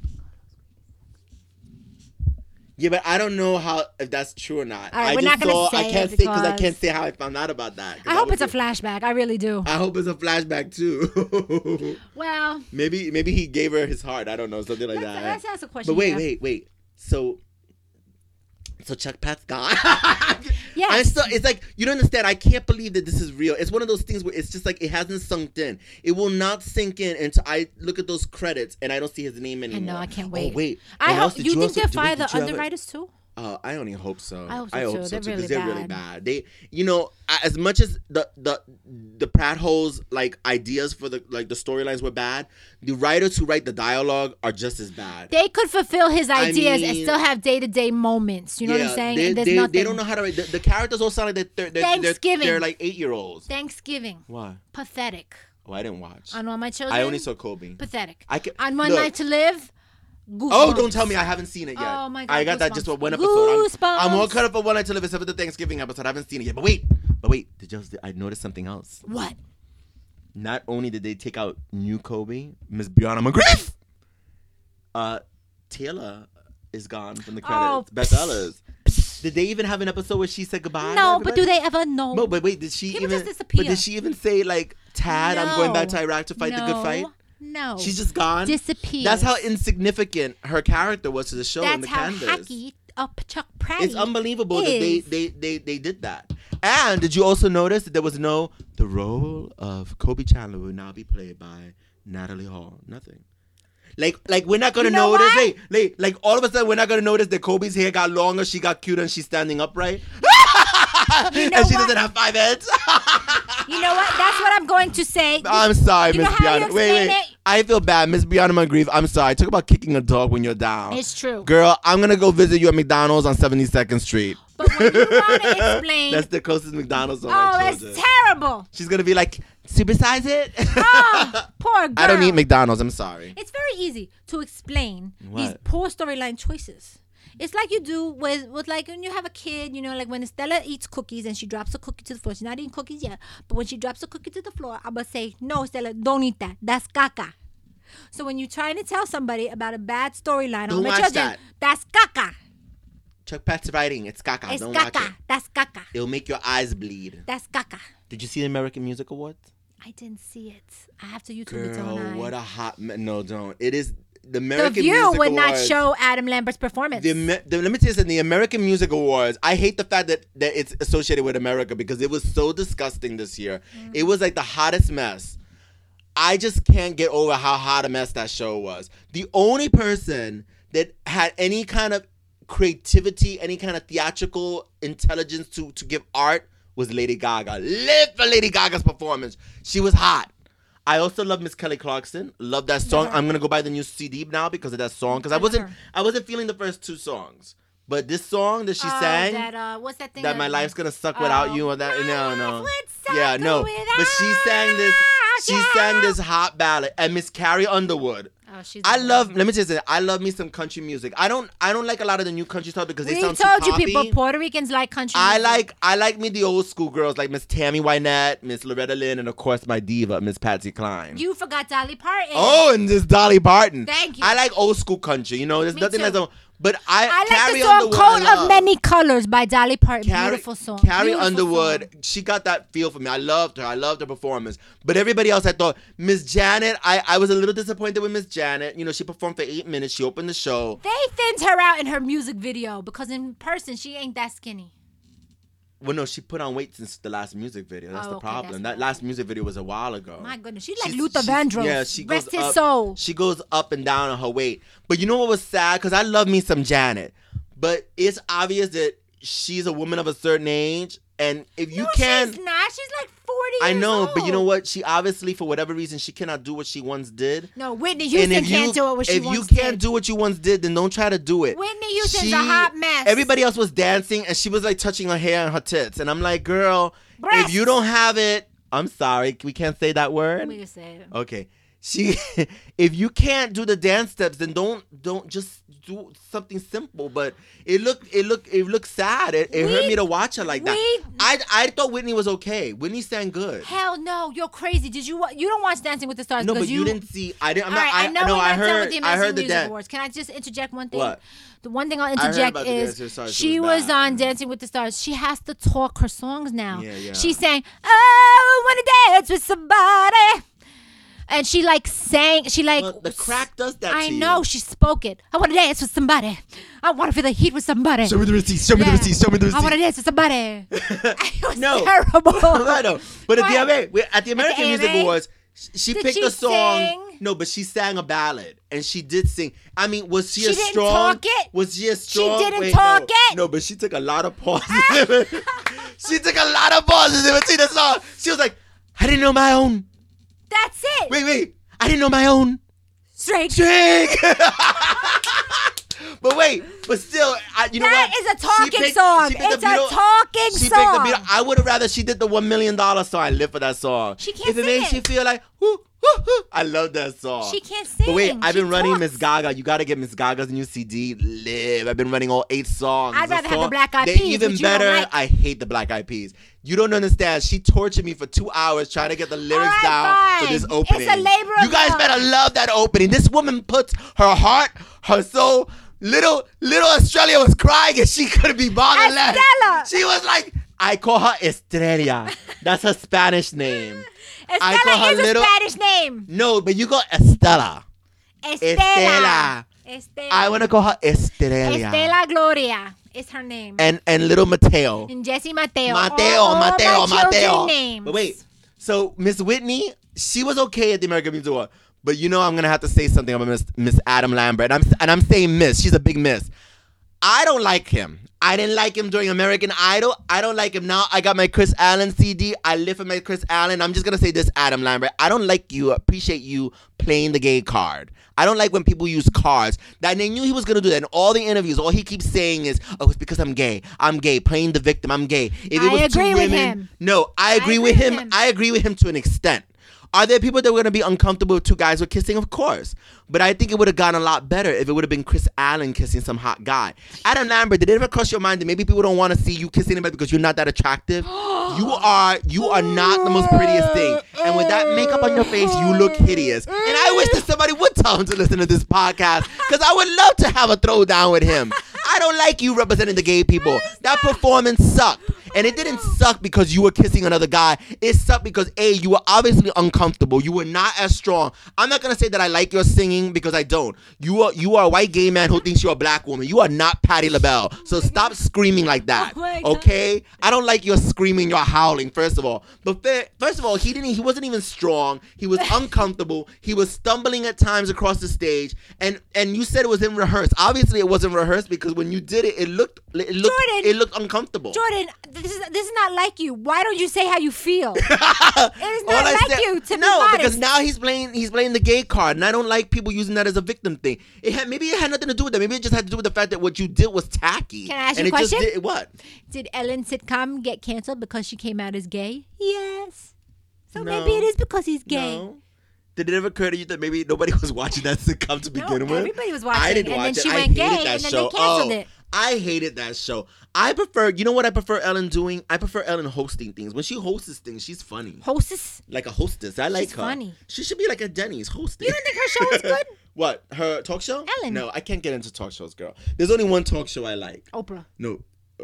Yeah, but I don't know how if that's true or not. All right, I we're just not gonna saw, say I can't it say because I because- can't say how I found out about that. I hope it's a flashback. I really do. I hope it's a flashback too. Well, maybe maybe he gave her his heart. I don't know, something like let's, that. let's ask a question. But wait, here. wait, wait. So, so Chuck Pratt's gone. Yes. I'm still. It's like you don't understand. I can't believe that this is real. It's one of those things where it's just like it hasn't sunk in. It will not sink in until I look at those credits and I don't see his name anymore. I know. I can't wait. Oh wait. I And hope. also, did You think also- they'll did- fire wait, the did you ever- underwriters too? Uh, I only hope so. I hope so I hope too. so They're too really because they're bad. really bad. They, you know, as much as the the the Pratt holes like ideas for the like the storylines were bad, the writers who write the dialogue are just as bad. They could fulfill his I ideas and mean- still have day to day moments. You know yeah, what I'm saying? They, And there's they, nothing. they don't know how to write. The, the characters all sound like they're they're, they're, Thanksgiving. they're, they're like eight year olds. Thanksgiving. Why? Pathetic. Oh, I didn't watch. On All My Children. I only saw Kobe. Pathetic. I can, On One look, Night to Live. Goosebumps. Oh, don't tell me I haven't seen it yet. Oh my God, I got that goosebumps. just for one episode. Goosebumps. I'm, I'm all caught up for One Night to Live except for the Thanksgiving episode. I haven't seen it yet. But wait, but wait. Did you? I noticed something else. What? Not only did they take out new Kobe, Miss Brianna McGriff, uh, Taylor is gone from the credits. Oh, Beth Ellis. Did they even have an episode where she said goodbye? No, but do they ever know? No, but wait, did she People even? just disappear. But did she even say like, "Tad, I'm going back to Iraq to fight no, the good fight"? No. She's just gone. Disappears. That's how insignificant her character was to the show. That's in the how canvas. hacky up Chuck Pratt. It's unbelievable is. that they, they, they, they did that. And did you also notice that there was no, the role of Kobe Chandler will now be played by Natalie Hall? Nothing. Like, like we're not gonna You know notice. why? Hey, like, like all of a sudden we're not gonna notice that Kobe's hair got longer, she got cuter, and she's standing upright. You know and she what? doesn't have five heads. You know what? That's what I'm going to say. I'm sorry, You Miss know how you Brianna. Wait, explain wait. it? I feel bad, Miss Brianna Moncrief. I'm sorry. Talk about kicking a dog when you're down. It's true. Girl, I'm gonna go visit you at McDonald's on seventy-second Street. But when you want to explain, That's the closest McDonald's on oh, my it's children. terrible. She's gonna be like, supersize it. Oh, poor girl. I don't eat McDonald's. I'm sorry. It's very easy to explain these What? poor storyline choices. It's like you do with, with like when you have a kid, you know, like when Estella eats cookies and she drops a cookie to the floor. She's not eating cookies yet, but when she drops a cookie to the floor, I'm going to say, no, Estella, don't eat that. That's caca. So when you're trying to tell somebody about a bad storyline Don't on my watch children, that. that's caca. Chuck Pratt's writing. It's caca. It's Don't watch caca. it. That's caca. It'll make your eyes bleed. That's caca. Did you see the American Music Awards? I didn't see it. I have to YouTube it, don't Girl, I? what a hot... Me- no, don't. It is... The The American View Music would not Awards- show Adam Lambert's performance. The, Amer- the let me tell you something. The American Music Awards. I hate the fact that, that it's associated with America because it was so disgusting this year. Mm. It was like the hottest mess. I just can't get over how hot a mess that show was. The only person that had any kind of creativity, any kind of theatrical intelligence to to give art was Lady Gaga. Live for Lady Gaga's performance. She was hot. I also love Miss Kelly Clarkson. Love that song. Never I'm gonna go buy the new C D now because of that song. Because I Never wasn't, heard. I wasn't feeling the first two songs, but this song that she Oh, sang, that, uh, what's that thing? that my life's gonna suck without Oh. you, or that, My no, life no, would suck yeah, no. But she sang this, she without sang you. this hot ballad, and Miss Carrie Underwood. Oh, she's I the love. best. Let me tell you something. I love me some country music. I don't. I don't like a lot of the new country stuff because they We sound told too you poppy. people, Puerto Ricans like country I music. like I like me the old school girls like Miss Tammy Wynette, Miss Loretta Lynn, and of course my diva, Miss Patsy Cline. You forgot Dolly Parton. Oh, and this Dolly Parton. Thank you. I like old school country. You know, there's Me nothing too. that's a, but I, I like Carrie the song Underwood, "Coat I of love. Many Colors" by Dolly Parton. Carrie, Beautiful song. Carrie Beautiful Underwood, song. she got that feel for me. I loved her. I loved her performance. But everybody else, I thought Miss Janet. I, I was a little disappointed with Miss Janet. You know, she performed for eight minutes. She opened the show. They thinned her out in her music video because in person she ain't that skinny. Well, no, she put on weight since the last music video. That's Oh, the okay, problem. that's That last music video was a while ago. My goodness, she's like She's- Luther she's- Vandross. Yeah, she goes Rest his up, soul. She goes up and down on her weight. But you know what was sad? Because I love me some Janet. But it's obvious that she's a woman of a certain age. And if you no, can't... she's not. She's like forty I years know, old. but you know what? She obviously, for whatever reason, she cannot do what she once did. No, Whitney And Houston if you, can't do it what she if once you can't did. do what you once did, then don't try to do it. Whitney Houston's She- a hot mess. Everybody else was dancing, and she was like touching her hair and her tits, and I'm like, girl, Breasts. if you don't have it, I'm sorry, we can't say that word. We just say it. Okay, she, if you can't do the dance steps, then don't don't just do something simple. But it looked it looked it looked sad. It, it hurt We- me to watch her like that. we- I I thought Whitney was okay. Whitney sang good. Hell no, you're crazy. Did you wa- you don't watch Dancing with the Stars? No, but because you, didn't see. I didn't. I'm All not. right, I, I know no, we're I not done with heard. the I American heard the Music dance. Awards. Can I just interject one thing? What? The one thing I'll heard interject about the is Dancing with the Stars. It she was was bad. on Dancing with the Stars. She has to talk her songs now. Yeah, yeah. She sang, "Oh, I wanna dance with somebody," and she like sang. She like Well, the crack does that I to you. know she spoke it. I wanna dance with somebody. I wanna feel the heat with somebody. Show me the receipts. Show me the Yeah. receipts. Show me the I wanna receipts. dance with somebody. It was No. terrible. I know. But at the, What? Amer- at the American A M A? Music Awards, sh- she Did picked she a song. sing? No, but she sang a ballad, and she did sing. I mean, was she, She a didn't strong? talk it? Was she a strong? didn't Wait, talk no. it? No, but she took a lot of pauses. She took a lot of pauses in between the song. She was like, "I didn't know my own. That's it. Wait, wait, I didn't know my own Straight. drink." But wait, but still, I, you know That what? is a talking She picked- song. she picked It's the a Beatles- talking she song. Picked the Beatles. I would have rather she did the one million dollar song. I live for that song. She can't If it sing makes it. you feel like, whoo, whoo, whoo, I love that song. She can't sing. But wait, I've She been running talks. Miss Gaga. You gotta get Miss Gaga's new C D. Live. I've been running all eight songs. I'd The rather have the song- Black Eyed They're Peas, even which you don't better. like. I hate the Black Eyed Peas. You don't understand. She tortured me for two hours trying to get the lyrics right, down fine. for this It's opening. a labor You of guys love. better love that opening. This woman puts her heart, her soul, little little Australia was crying and she couldn't be bothered less. Estella. She was like, I call her Estrella. That's her Spanish name. I call Estella her is a little- Spanish name. No, but you go Estella. Estela. Estela. Estela. I want to call her Estrella. Estela Gloria is her name. And and little Mateo. And Jesse Mateo. Mateo, all, all Mateo, my Mateo. children names. But wait, so Miss Whitney, she was okay at the American Music Award, but you know I'm gonna have to say something about Miss Miss Adam Lambert. And I'm and I'm saying Miss. She's a big Miss. I don't like him. I didn't like him during American Idol. I don't like him now. I got my Chris Allen C D. I live for my Chris Allen. I'm just gonna say this, Adam Lambert. I don't like you. Appreciate you playing the gay card. I don't like when people use cards. That they knew he was gonna do that in all the interviews. All he keeps saying is, "Oh, it's because I'm gay. I'm gay." Playing the victim. I'm gay. If it I was two agree with women, him. no, I agree, agree with with him. him. I agree with him to an extent. Are there people that were going to be uncomfortable if two guys were kissing? Of course. But I think it would have gone a lot better if it would have been Chris Allen kissing some hot guy. Adam Lambert, did it ever cross your mind that maybe people don't want to see you kissing anybody because you're not that attractive? You are you are not the most prettiest thing. And with that makeup on your face, you look hideous. And I wish that somebody would tell him to listen to this podcast because I would love to have a throwdown with him. I don't like you representing the gay people. That performance sucked. And it didn't suck because you were kissing another guy. It sucked because, A, you were obviously uncomfortable. You were not as strong. I'm not going to say that I like your singing because I don't. You are you are a white gay man who thinks you're a black woman. You are not Patti LaBelle. So stop screaming like that. Oh my God. Okay? I don't like your screaming, your howling, first of all. But fa- first of all, he didn't he wasn't even strong. He was uncomfortable. He was stumbling at times across the stage. And and you said it was in rehearsed. Obviously it wasn't rehearsed because when you did it, it looked it looked Jordan. it looked uncomfortable. Jordan, this is this is not like you. Why don't you say how you feel? It is All not I like said- you to no, be modest. because now he's playing he's playing the gay card, and I don't like people using that as a victim thing. It had maybe it had nothing to do with that. Maybe it just had to do with the fact that what you did was tacky. Can I ask and you a it just question? did, what? Did Ellen's sitcom get canceled because she came out as gay? Yes. So No. maybe it is because he's gay. No. Did it ever occur to you that maybe nobody was watching that sitcom to begin No, with? everybody was watching, I didn't and watch then it. she I went hated gay, that and then show. they canceled oh, it. I hated that show. I prefer, you know what I prefer Ellen doing? I prefer Ellen hosting things. When she hosts things, she's funny. Hostess? Like a hostess. I like She's her. funny. She should be like a Denny's hosting. You don't think her show is good? What? Her talk show? Ellen. No, I can't get into talk shows, girl. There's only one talk show I like. Oprah. No. Uh,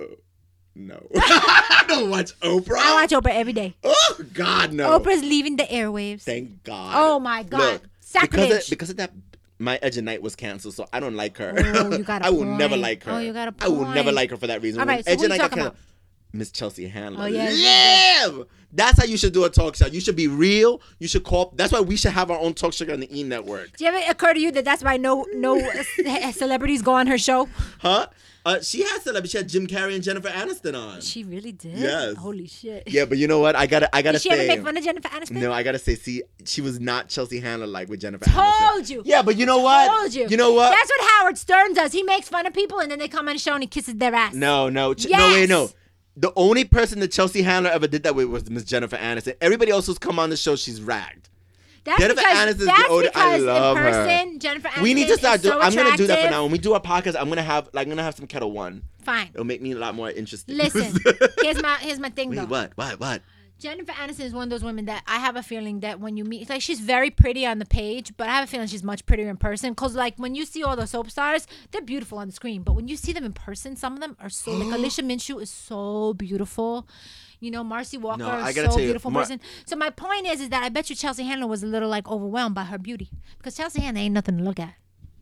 no. I don't watch Oprah. I watch Oprah every day. Oh, God, no. Oprah's leaving the airwaves. Thank God. Oh, my God. Look, Sacrilege. Because of, because of that, my Edge of Night was canceled, so I don't like her. Oh, you got a I will point. never like her. Oh, you got a I will point. never like her for that reason. All When right, so Edge who of you Night got talking canceled, Miss Chelsea Handler. Oh, yeah. Yeah. That's how you should do a talk show. You should be real. You should call. That's why we should have our own talk show on the E Network. Did it ever occur to you that that's why no no c- celebrities go on her show? Huh? Uh, she had celebrity. She had Jim Carrey and Jennifer Aniston on. She really did? Yes. Holy shit. Yeah, but you know what? I gotta, I gotta Did she say. ever make fun of Jennifer Aniston? No, I gotta say, see, she was not Chelsea Handler like with Jennifer Told Aniston. you. Yeah, but you know what? Told you. You know what? That's what Howard Stern does. He makes fun of people and then they come on the show and he kisses their ass. No, no, Ch- Yes. no, wait, no. The only person that Chelsea Handler ever did that with was Miss Jennifer Aniston. Everybody else who's come on the show, she's ragged. That's Jennifer because, Aniston's that's the older- I because love in her. person, Jennifer Aniston We need to start is so doing. I'm gonna do that for attractive. now. When we do our podcast, I'm gonna have like I'm gonna have some Kettle One. Fine. It'll make me a lot more interesting. Listen, here's my here's my thing Wait, though. what? What? What? Jennifer Aniston is one of those women that I have a feeling that when you meet, it's like she's very pretty on the page, but I have a feeling she's much prettier in person. Cause like when you see all the soap stars, they're beautiful on the screen, but when you see them in person, some of them are so like Alicia Minshew is so beautiful. You know, Marcy Walker No, I is gotta so tell you, beautiful Mar- person. So my point is, is that I bet you Chelsea Handler was a little like overwhelmed by her beauty because Chelsea Handler ain't nothing to look at.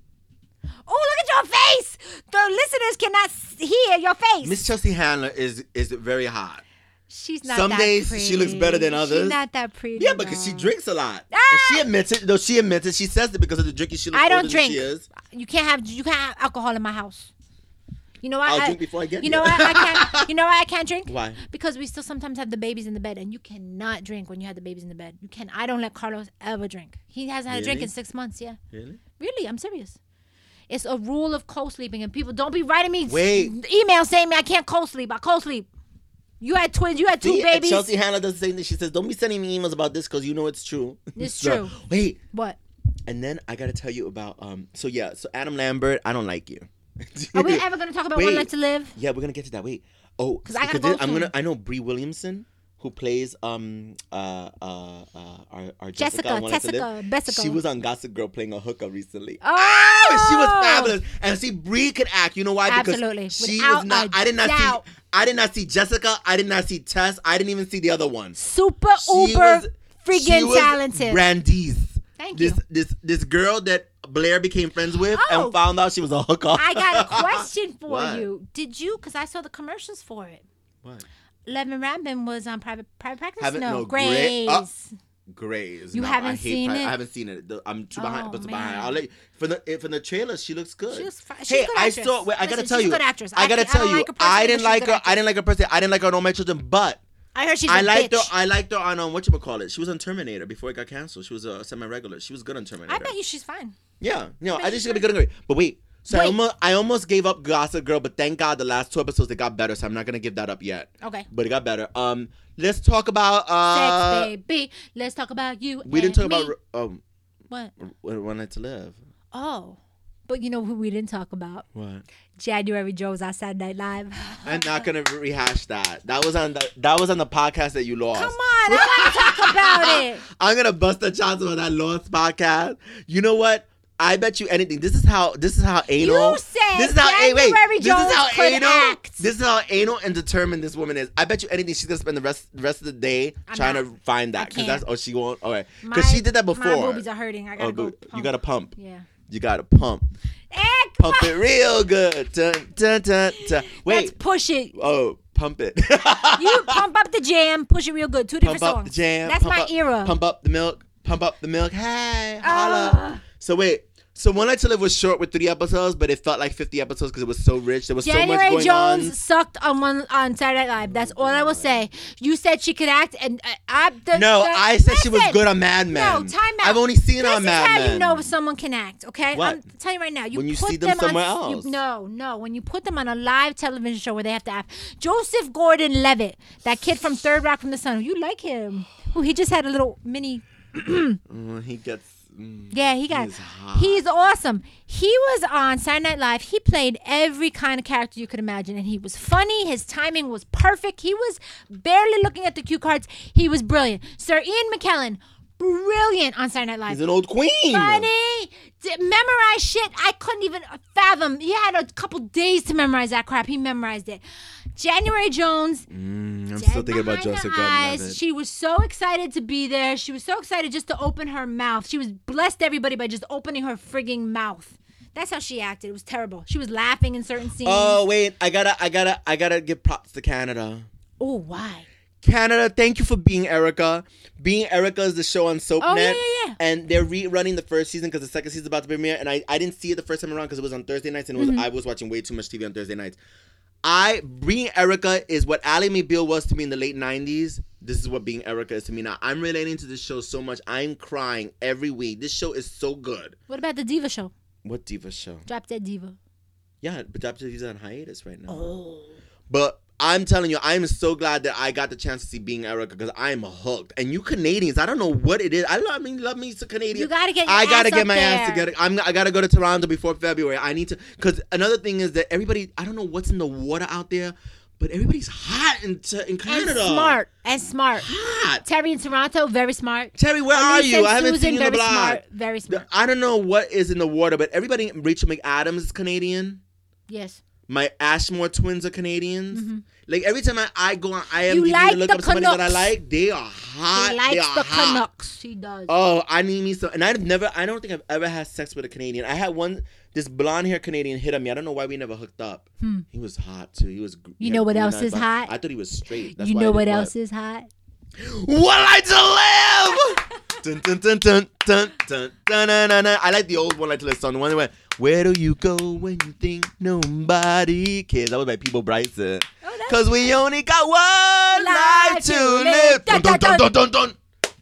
Oh, look at your face! The listeners cannot s- hear your face. Miss Chelsea Handler is is very hot. She's not Some that days pretty. she looks better than others. She's not that pretty. Yeah, because she no. drinks a lot. Ah! And she admits it. Though she admits it, she says it because of the drinking. She looks I don't older than drink. She is. You can't have you can't have alcohol in my house. You know why? I'll I, drink before I get You here. know why I can't? You know why I can't drink? Why? Because we still sometimes have the babies in the bed, and you cannot drink when you have the babies in the bed. You can. I don't let Carlos ever drink. He hasn't had a drink Really? in six months. Yeah, Really? really. I'm serious. It's a rule of co-sleeping, and people don't be writing me Wait. email saying me I can't co-sleep. I co-sleep. You had twins. You had two See, babies. Chelsea Handler does the same thing. She says, "Don't be sending me emails about this because you know it's true." It's So, true. Wait, What? and then I gotta tell you about um. So yeah, so Adam Lambert, I don't like you. Are we ever gonna talk about Wait. One Life to Live? Yeah, we're gonna get to that. Wait. Oh, 'Cause I gotta because go I'm soon. gonna. I know Brie Williamson, who plays um uh uh, uh our, our Jessica, Jessica, on One Life to Jessica, Live, Jessica. she was on Gossip Girl playing a hooker recently. Oh, She was fabulous, and see, Brie could act. You know why? Because Absolutely. she Without was not. a I did not doubt. see. I did not see Jessica. I did not see Tess. I didn't even see the other one. super She uber was- she friggin' was talented. Brandeis. Thank this, you. This this girl that Blair became friends with Oh. and found out she was a hooker. I got a question for What? you. Did you? Because I saw the commercials for it. What? Levin Rabin was on private private practice. Haven't- no, no, Grace. Gra- uh, Grays. You No, haven't I hate seen pri- it? I haven't seen it. The- I'm too behind. Oh, but man. behind. I'll let you, from the eh, from the trailer. She looks good. She looks fi- she's hey, a good I actress. saw. Wait, I gotta Listen, tell she's a you. good actress. I I gotta can't- I tell don't you. like her personally, I but didn't she's a like good her. I actress. didn't like her personally. I didn't like her on All My Children, but. I heard she's I a liked bitch. her. I liked her on um, what you call it. She was on Terminator before it got canceled. She was a semi-regular. She was good on Terminator. I bet you she's fine. Yeah, no, I bet think she's you gonna be good. And great. But wait, so I Wait. almost, I almost gave up Gossip Girl, but thank God the last two episodes it got better. So I'm not gonna give that up yet. Okay. But it got better. Um, let's talk about uh. Sex, baby. Let's talk about you. We didn't talk and me. about um. What? One Night to Live. Oh, but you know who we didn't talk about? What? January Jones on Saturday Night Live. I'm not gonna rehash that. That was on the that was on the podcast that you lost. Come on, I want to talk about it. I'm gonna bust the chops on that lost podcast. You know what? I bet you anything. This is how. This is how anal. You said this is how. Hey, wait. January This is Jones how could anal. act. This is how anal and determined this woman is. I bet you anything she's gonna spend the rest the rest of the day I'm trying not. to find I that because can't. that's oh she won't. All right, My- because she did that before. My boobies are hurting. I gotta oh, go. good. Pump. You gotta pump. Yeah. You gotta pump. Eh, come Pump on. it real good. Dun, dun, dun, dun. Wait. Let's push it. Oh, pump it. You pump up the jam, push it real good. Two different Pump up songs. the jam. That's pump my up, era. Pump up the milk. Pump up the milk. Hey, holla. Ah. So wait. So One Night to Live was short with three episodes, but it felt like fifty episodes because it was so rich. There was so much January going Jones on. sucked on one on Saturday Night Live. That's all I will say. You said she could act, and uh, I. The, No, the- I said she was listen. good on Mad Men. No, time out. I've only seen her This on Mad is how Men. you know if someone can act. Okay, What? I'm telling you right now. You When you put see them them somewhere on, else. You, no, no. When you put them on a live television show where they have to act. Joseph Gordon-Levitt, that kid from Third Rock from the Sun. You like him? Who he just had a little mini. Mm, he gets. Mm, Yeah, he got. He's hot. He's awesome. He was on Saturday Night Live. He played every kind of character you could imagine, and he was funny. His timing was perfect. He was barely looking at the cue cards. He was brilliant. Sir Ian McKellen, brilliant on Saturday Night Live. He's an old queen. Funny. D- memorize shit I couldn't even fathom. He had a couple days to memorize that crap. He memorized it. January Jones. Mm, I'm dead still thinking about behind the Joseph eyes. Gordon-Levitt. She was so excited to be there. She was so excited just to open her mouth. She was blessed everybody by just opening her frigging mouth. That's how she acted. It was terrible. She was laughing in certain scenes. Oh wait, I gotta, I gotta, I gotta give props to Canada. Oh, why? Canada, thank you for being Erica. Being Erica is the show on SoapNet. Oh, yeah, yeah, yeah. And they're rerunning the first season because the second season's about to premiere. And I, I didn't see it the first time around because it was on Thursday nights and it was Mm-hmm. I was watching way too much T V on Thursday nights. I Being Erica is what Ally McBeal was to me in the late nineties. This is what Being Erica is to me now. I'm relating to this show so much. I'm crying every week. This show is so good. What about the Diva show? What Diva show? Drop Dead Diva. Yeah, but Doctor Diva's on hiatus right now. Oh. But I'm telling you, I'm so glad that I got the chance to see Being Erica because I'm hooked. And you Canadians, I don't know what it is. I love me, love me some Canadian. You gotta get your I gotta ass get up my ass there. together. I'm. I gotta go to Toronto before February. I need to. Because another thing is that everybody. I don't know what's in the water out there, but everybody's hot in in And Canada. smart. And smart. Hot. Terry in Toronto, very smart. Terry, where are Elise you? and I haven't Susan, seen you in the very blog. smart. Very smart. I don't know what is in the water, but everybody. Rachel McAdams is Canadian. Yes. My Ashmore twins are Canadians. Like every time I, I go on I M D B like to look the up somebody that I Canucks. like, they are hot. He they likes are the hot. Canucks. He does. Oh, I need me some. And I've never, I don't think I've ever had sex with a Canadian. I had one, this blonde hair Canadian hit on me. I don't know why we never hooked up. Hmm. He was hot too. He was. You know what else is hot? I thought he was straight. That's you why know I what didn't else what? is hot? What Like to Live! dun, dun, dun, dun, dun, dun, dun, dun, dun, dun. I like the old One Like to Live song. The one that went, where do you go when you think nobody cares? That was by People Bryson. Oh, that's Cause we only got one Life life to to live. live. Dun, Dun, dun, dun, dun, dun, dun.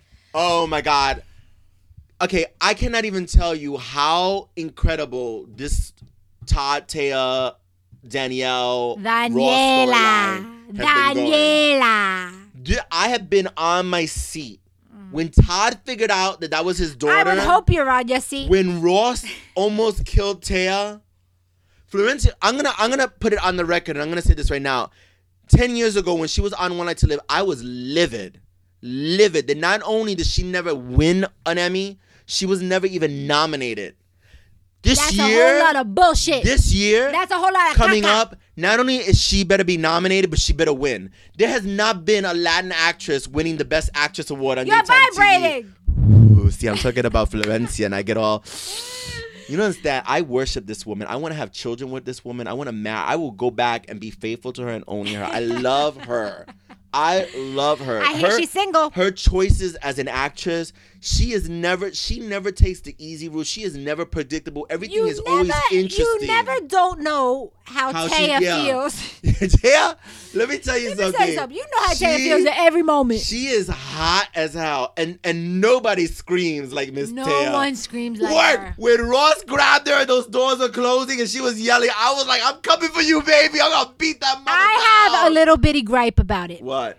Oh my God. Okay, I cannot even tell you how incredible this Todd, Taya, Danielle, Ross Daniela. storyline has been going. Daniela. Dude, I have been on my seat when Todd figured out that that was his daughter. I would hope you're on your seat. When Ross almost killed Taya, Florencia, I'm gonna I'm gonna put it on the record, and I'm gonna say this right now. ten years ago when she was on One Life to Live, I was livid. Livid. That not only did she never win an Emmy, she was never even nominated. This That's year, a whole lot of bullshit. This year, That's a whole lot of coming caca. up, not only is she better be nominated, but she better win. There has not been a Latin actress winning the Best Actress award on You're daytime vibrating. T V. Ooh, see, I'm talking about Florencia, and I get all. You know that I worship this woman. I want to have children with this woman. I want to marry. I will go back and be faithful to her and only her. I love her. I love her. I hear her, she's single. Her choices as an actress, she is never. She never takes the easy route. She is never predictable. Everything You is never, always interesting. you never don't know how, How she- Taya yeah. feels. Taya, let me tell you Let me something. tell you something. You know how Taya She- feels at every moment. She is hot as hell, and and nobody screams like Miss No Taya. one screams like What? her. When Ross grabbed her, those doors were closing, and she was yelling. I was like, "I'm coming for you, baby! I'm gonna beat that mother I have down." a little bitty gripe about it. What?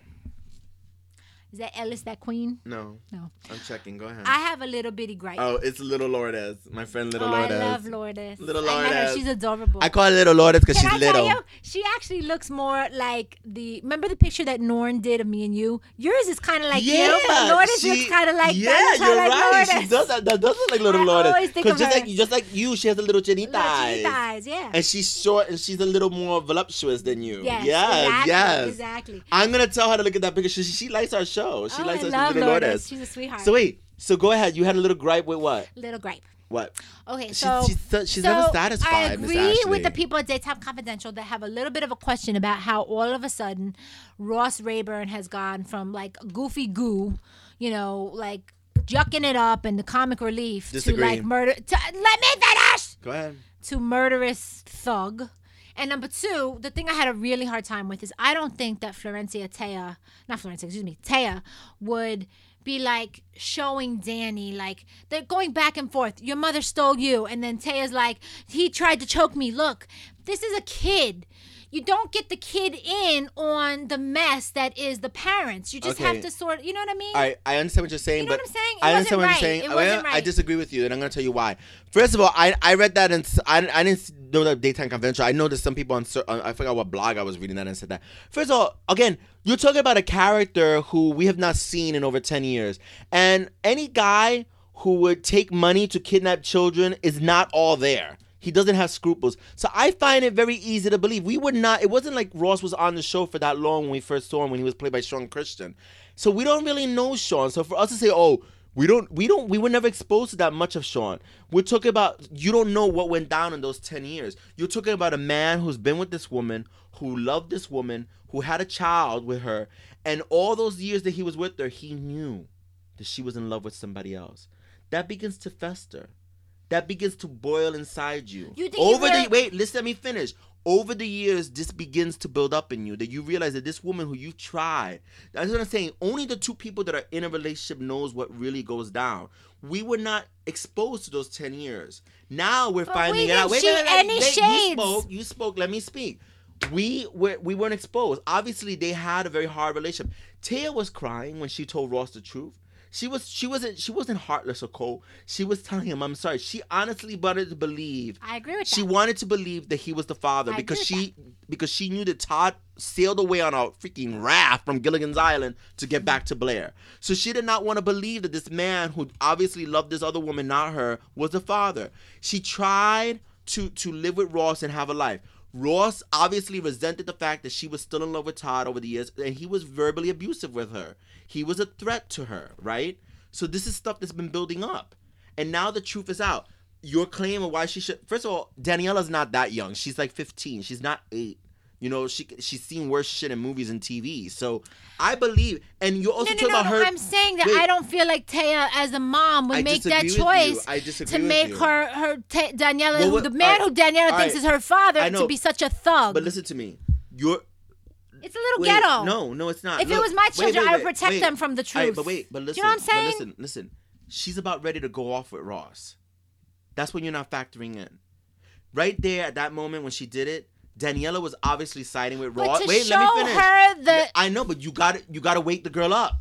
Is that Ellis, that queen? No, No. I'm checking. Go ahead. I have a little bitty gripe. oh, it's Little Lourdes, my friend Little Oh, Lourdes. I love Lourdes. Little I met her. Lourdes. She's adorable. I call her Little Lourdes because Can she's I little. tell you? She actually looks more like the. Remember the picture that Norn did of me and you? Yours is kind of like yeah, you, but Lourdes she- looks kind of like yeah, that. you're like right. Lourdes. She does that. That does look like Little I Lourdes. always think Because of just her. like just like you, she has a little chinita Little eyes. chinita eyes, yeah. And she's short and she's a little more voluptuous than you. Yes, yes, exactly, yes. exactly. I'm gonna tell her to look at that picture. She, she likes our show. She Oh, likes I us love Little Lourdes. Lourdes. She's a sweetheart. So wait, so go ahead. You had a little gripe with what? Little gripe. What? Okay, She- so she's so- she's so never satisfied, I Miss agree Ashley. with the people at Daytime Confidential that have a little bit of a question about how all of a sudden Ross Rayburn has gone from like goofy goo, you know, like jucking it up and the comic relief Disagree. to like murder. To, let me finish. Go ahead. To murderous thug. And number two, the thing I had a really hard time with is I don't think that Florencia Taya, not Florencia, excuse me, Taya would be like showing Danny like they're going back and forth. Your mother stole you, and then Taya's like he tried to choke me. Look, this is a kid. You don't get the kid in on the mess that is the parents. You just Okay. have to sort of, you know what I mean? All right, I understand what you're saying, You know but what I'm saying? It I wasn't understand what right. you're saying. It I- wasn't I right. disagree with you, and I'm gonna tell you why. First of all, I I read that and I, I didn't know that Daytime Confidential. I know that some people on, cer- on I forgot what blog I was reading that and said that. First of all, again, you're talking about a character who we have not seen in over ten years, and any guy who would take money to kidnap children is not all there. He doesn't have scruples. So I find it very easy to believe. We would not, it wasn't like Ross was on the show for that long when we first saw him when he was played by Sean Christian. So we don't really know Sean. So for us to say, oh, we don't, we don't, we were never exposed to that much of Sean. We're talking about, you don't know what went down in those ten years. You're talking about a man who's been with this woman, who loved this woman, who had a child with her. And all those years that he was with her, he knew that she was in love with somebody else. That begins to fester. That begins to boil inside you. You think Over you really- the wait, listen, let me finish. Over the years, this begins to build up in you that you realize that this woman who you tried. That's what I'm saying. Only the two people that are in a relationship knows what really goes down. We were not exposed to those ten years. Now we're But finding we it out. didn't Wait, see wait, wait, any wait. shades. You spoke. You spoke. Let me speak. We were we weren't exposed. Obviously, they had a very hard relationship. Taya was crying when she told Ross the truth. She was she wasn't she wasn't heartless or cold. She was telling him, I'm sorry. She honestly wanted to believe. I agree with She that. wanted to believe that he was the father I because agree with she because she knew that Todd sailed away on a freaking raft from Gilligan's Island to get back to Blair. So she did not want to believe that this man who obviously loved this other woman, not her, was the father. She tried to to live with Ross and have a life. Ross obviously resented the fact that she was still in love with Todd over the years, and he was verbally abusive with her. He was a threat to her, right? So this is stuff that's been building up. And now the truth is out. Your claim of why she should... First of all, Daniela's not that young. She's like fifteen. She's not eight. You know, she she's seen worse shit in movies and T V. So I believe... And you're also No, no, talking no, about no. her... I'm saying that Wait. I don't feel like Taya, as a mom, would I make that disagree with you. choice I disagree to with make you. her her ta- Daniela, Well, who- what- the man all who right, Daniela all thinks right. is her father, I know. to be such a thug. But listen to me. You're... It's a little Wait, ghetto. No, no, it's not. If it Look, was my wait, children, wait, I would wait, protect wait. them from the All right, truth. but wait, but Do listen. you know what I'm saying? But listen, listen. She's about ready to go off with Ross. That's when you're not factoring in. Right there at that moment when she did it, Daniela was obviously siding with But Ross. to Wait, show let me finish. her the- I know, but you got to you got to wake the girl up.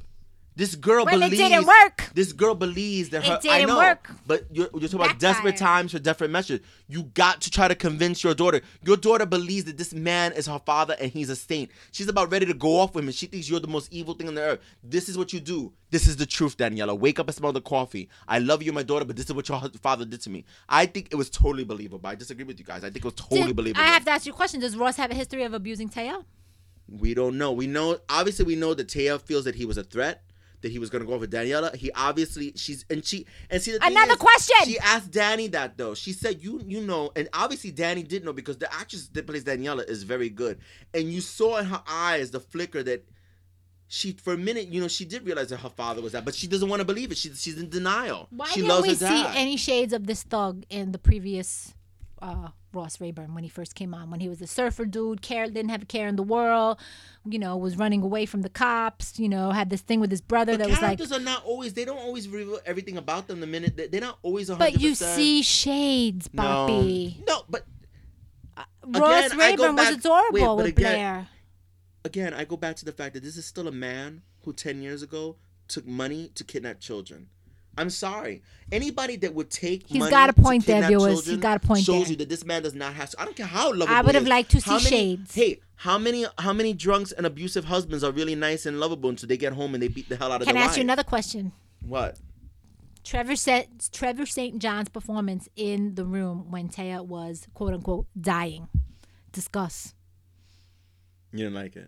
This girl Well, it believes. didn't work. This girl believes that her. It didn't I know, work. But you're, you're talking about desperate Backfired. times for desperate measures. You got to try to convince your daughter. Your daughter believes that this man is her father and he's a saint. She's about ready to go off with him and she thinks you're the most evil thing on the earth. This is what you do. This is the truth, Daniela. Wake up and smell the coffee. I love you, my daughter, but this is what your hu- father did to me. I think it was totally believable. I disagree with you guys. I think it was totally Did- believable. I have to ask you a question. Does Ross have a history of abusing Taya? We don't know. We know, obviously, we know that Taya feels that he was a threat, that he was going to go over Daniela. He obviously, she's, and she, and see, the thing Another is, question. She asked Danny that, though. She said, you you know, and obviously Danny did know because the actress that plays Daniela is very good. And you saw in her eyes the flicker that she, for a minute, you know, she did realize that her father was that, but she doesn't want to believe it. She, she's in denial. Why she didn't loves we her see dad. any shades of this thug in the previous uh, Ross Rayburn when he first came on? When he was a surfer dude, care didn't have a care in the world, you know, was running away from the cops, you know, had this thing with his brother But that was like. characters are not always, they don't always reveal everything about them the minute, they- they're not always one hundred percent. But you see shades, Bobby. No, no, but Ross Again, I go Rayburn was back- adorable wait, but with again- Blair. again, I go back to the fact that this is still a man who ten years ago took money to kidnap children. I'm sorry. Anybody that would take He's money got a point to there, kidnap viewers. children He's got a point shows there. you that this man does not have to. I don't care how lovable I would he have is. liked to How see many- shades. Hey, how many how many drunks and abusive husbands are really nice and lovable until they get home and they beat the hell out of Can I their ask you wife? another question? What? Trevor Saint Trevor Saint John's performance in the room when Taya was quote unquote dying. Discuss. You didn't like it.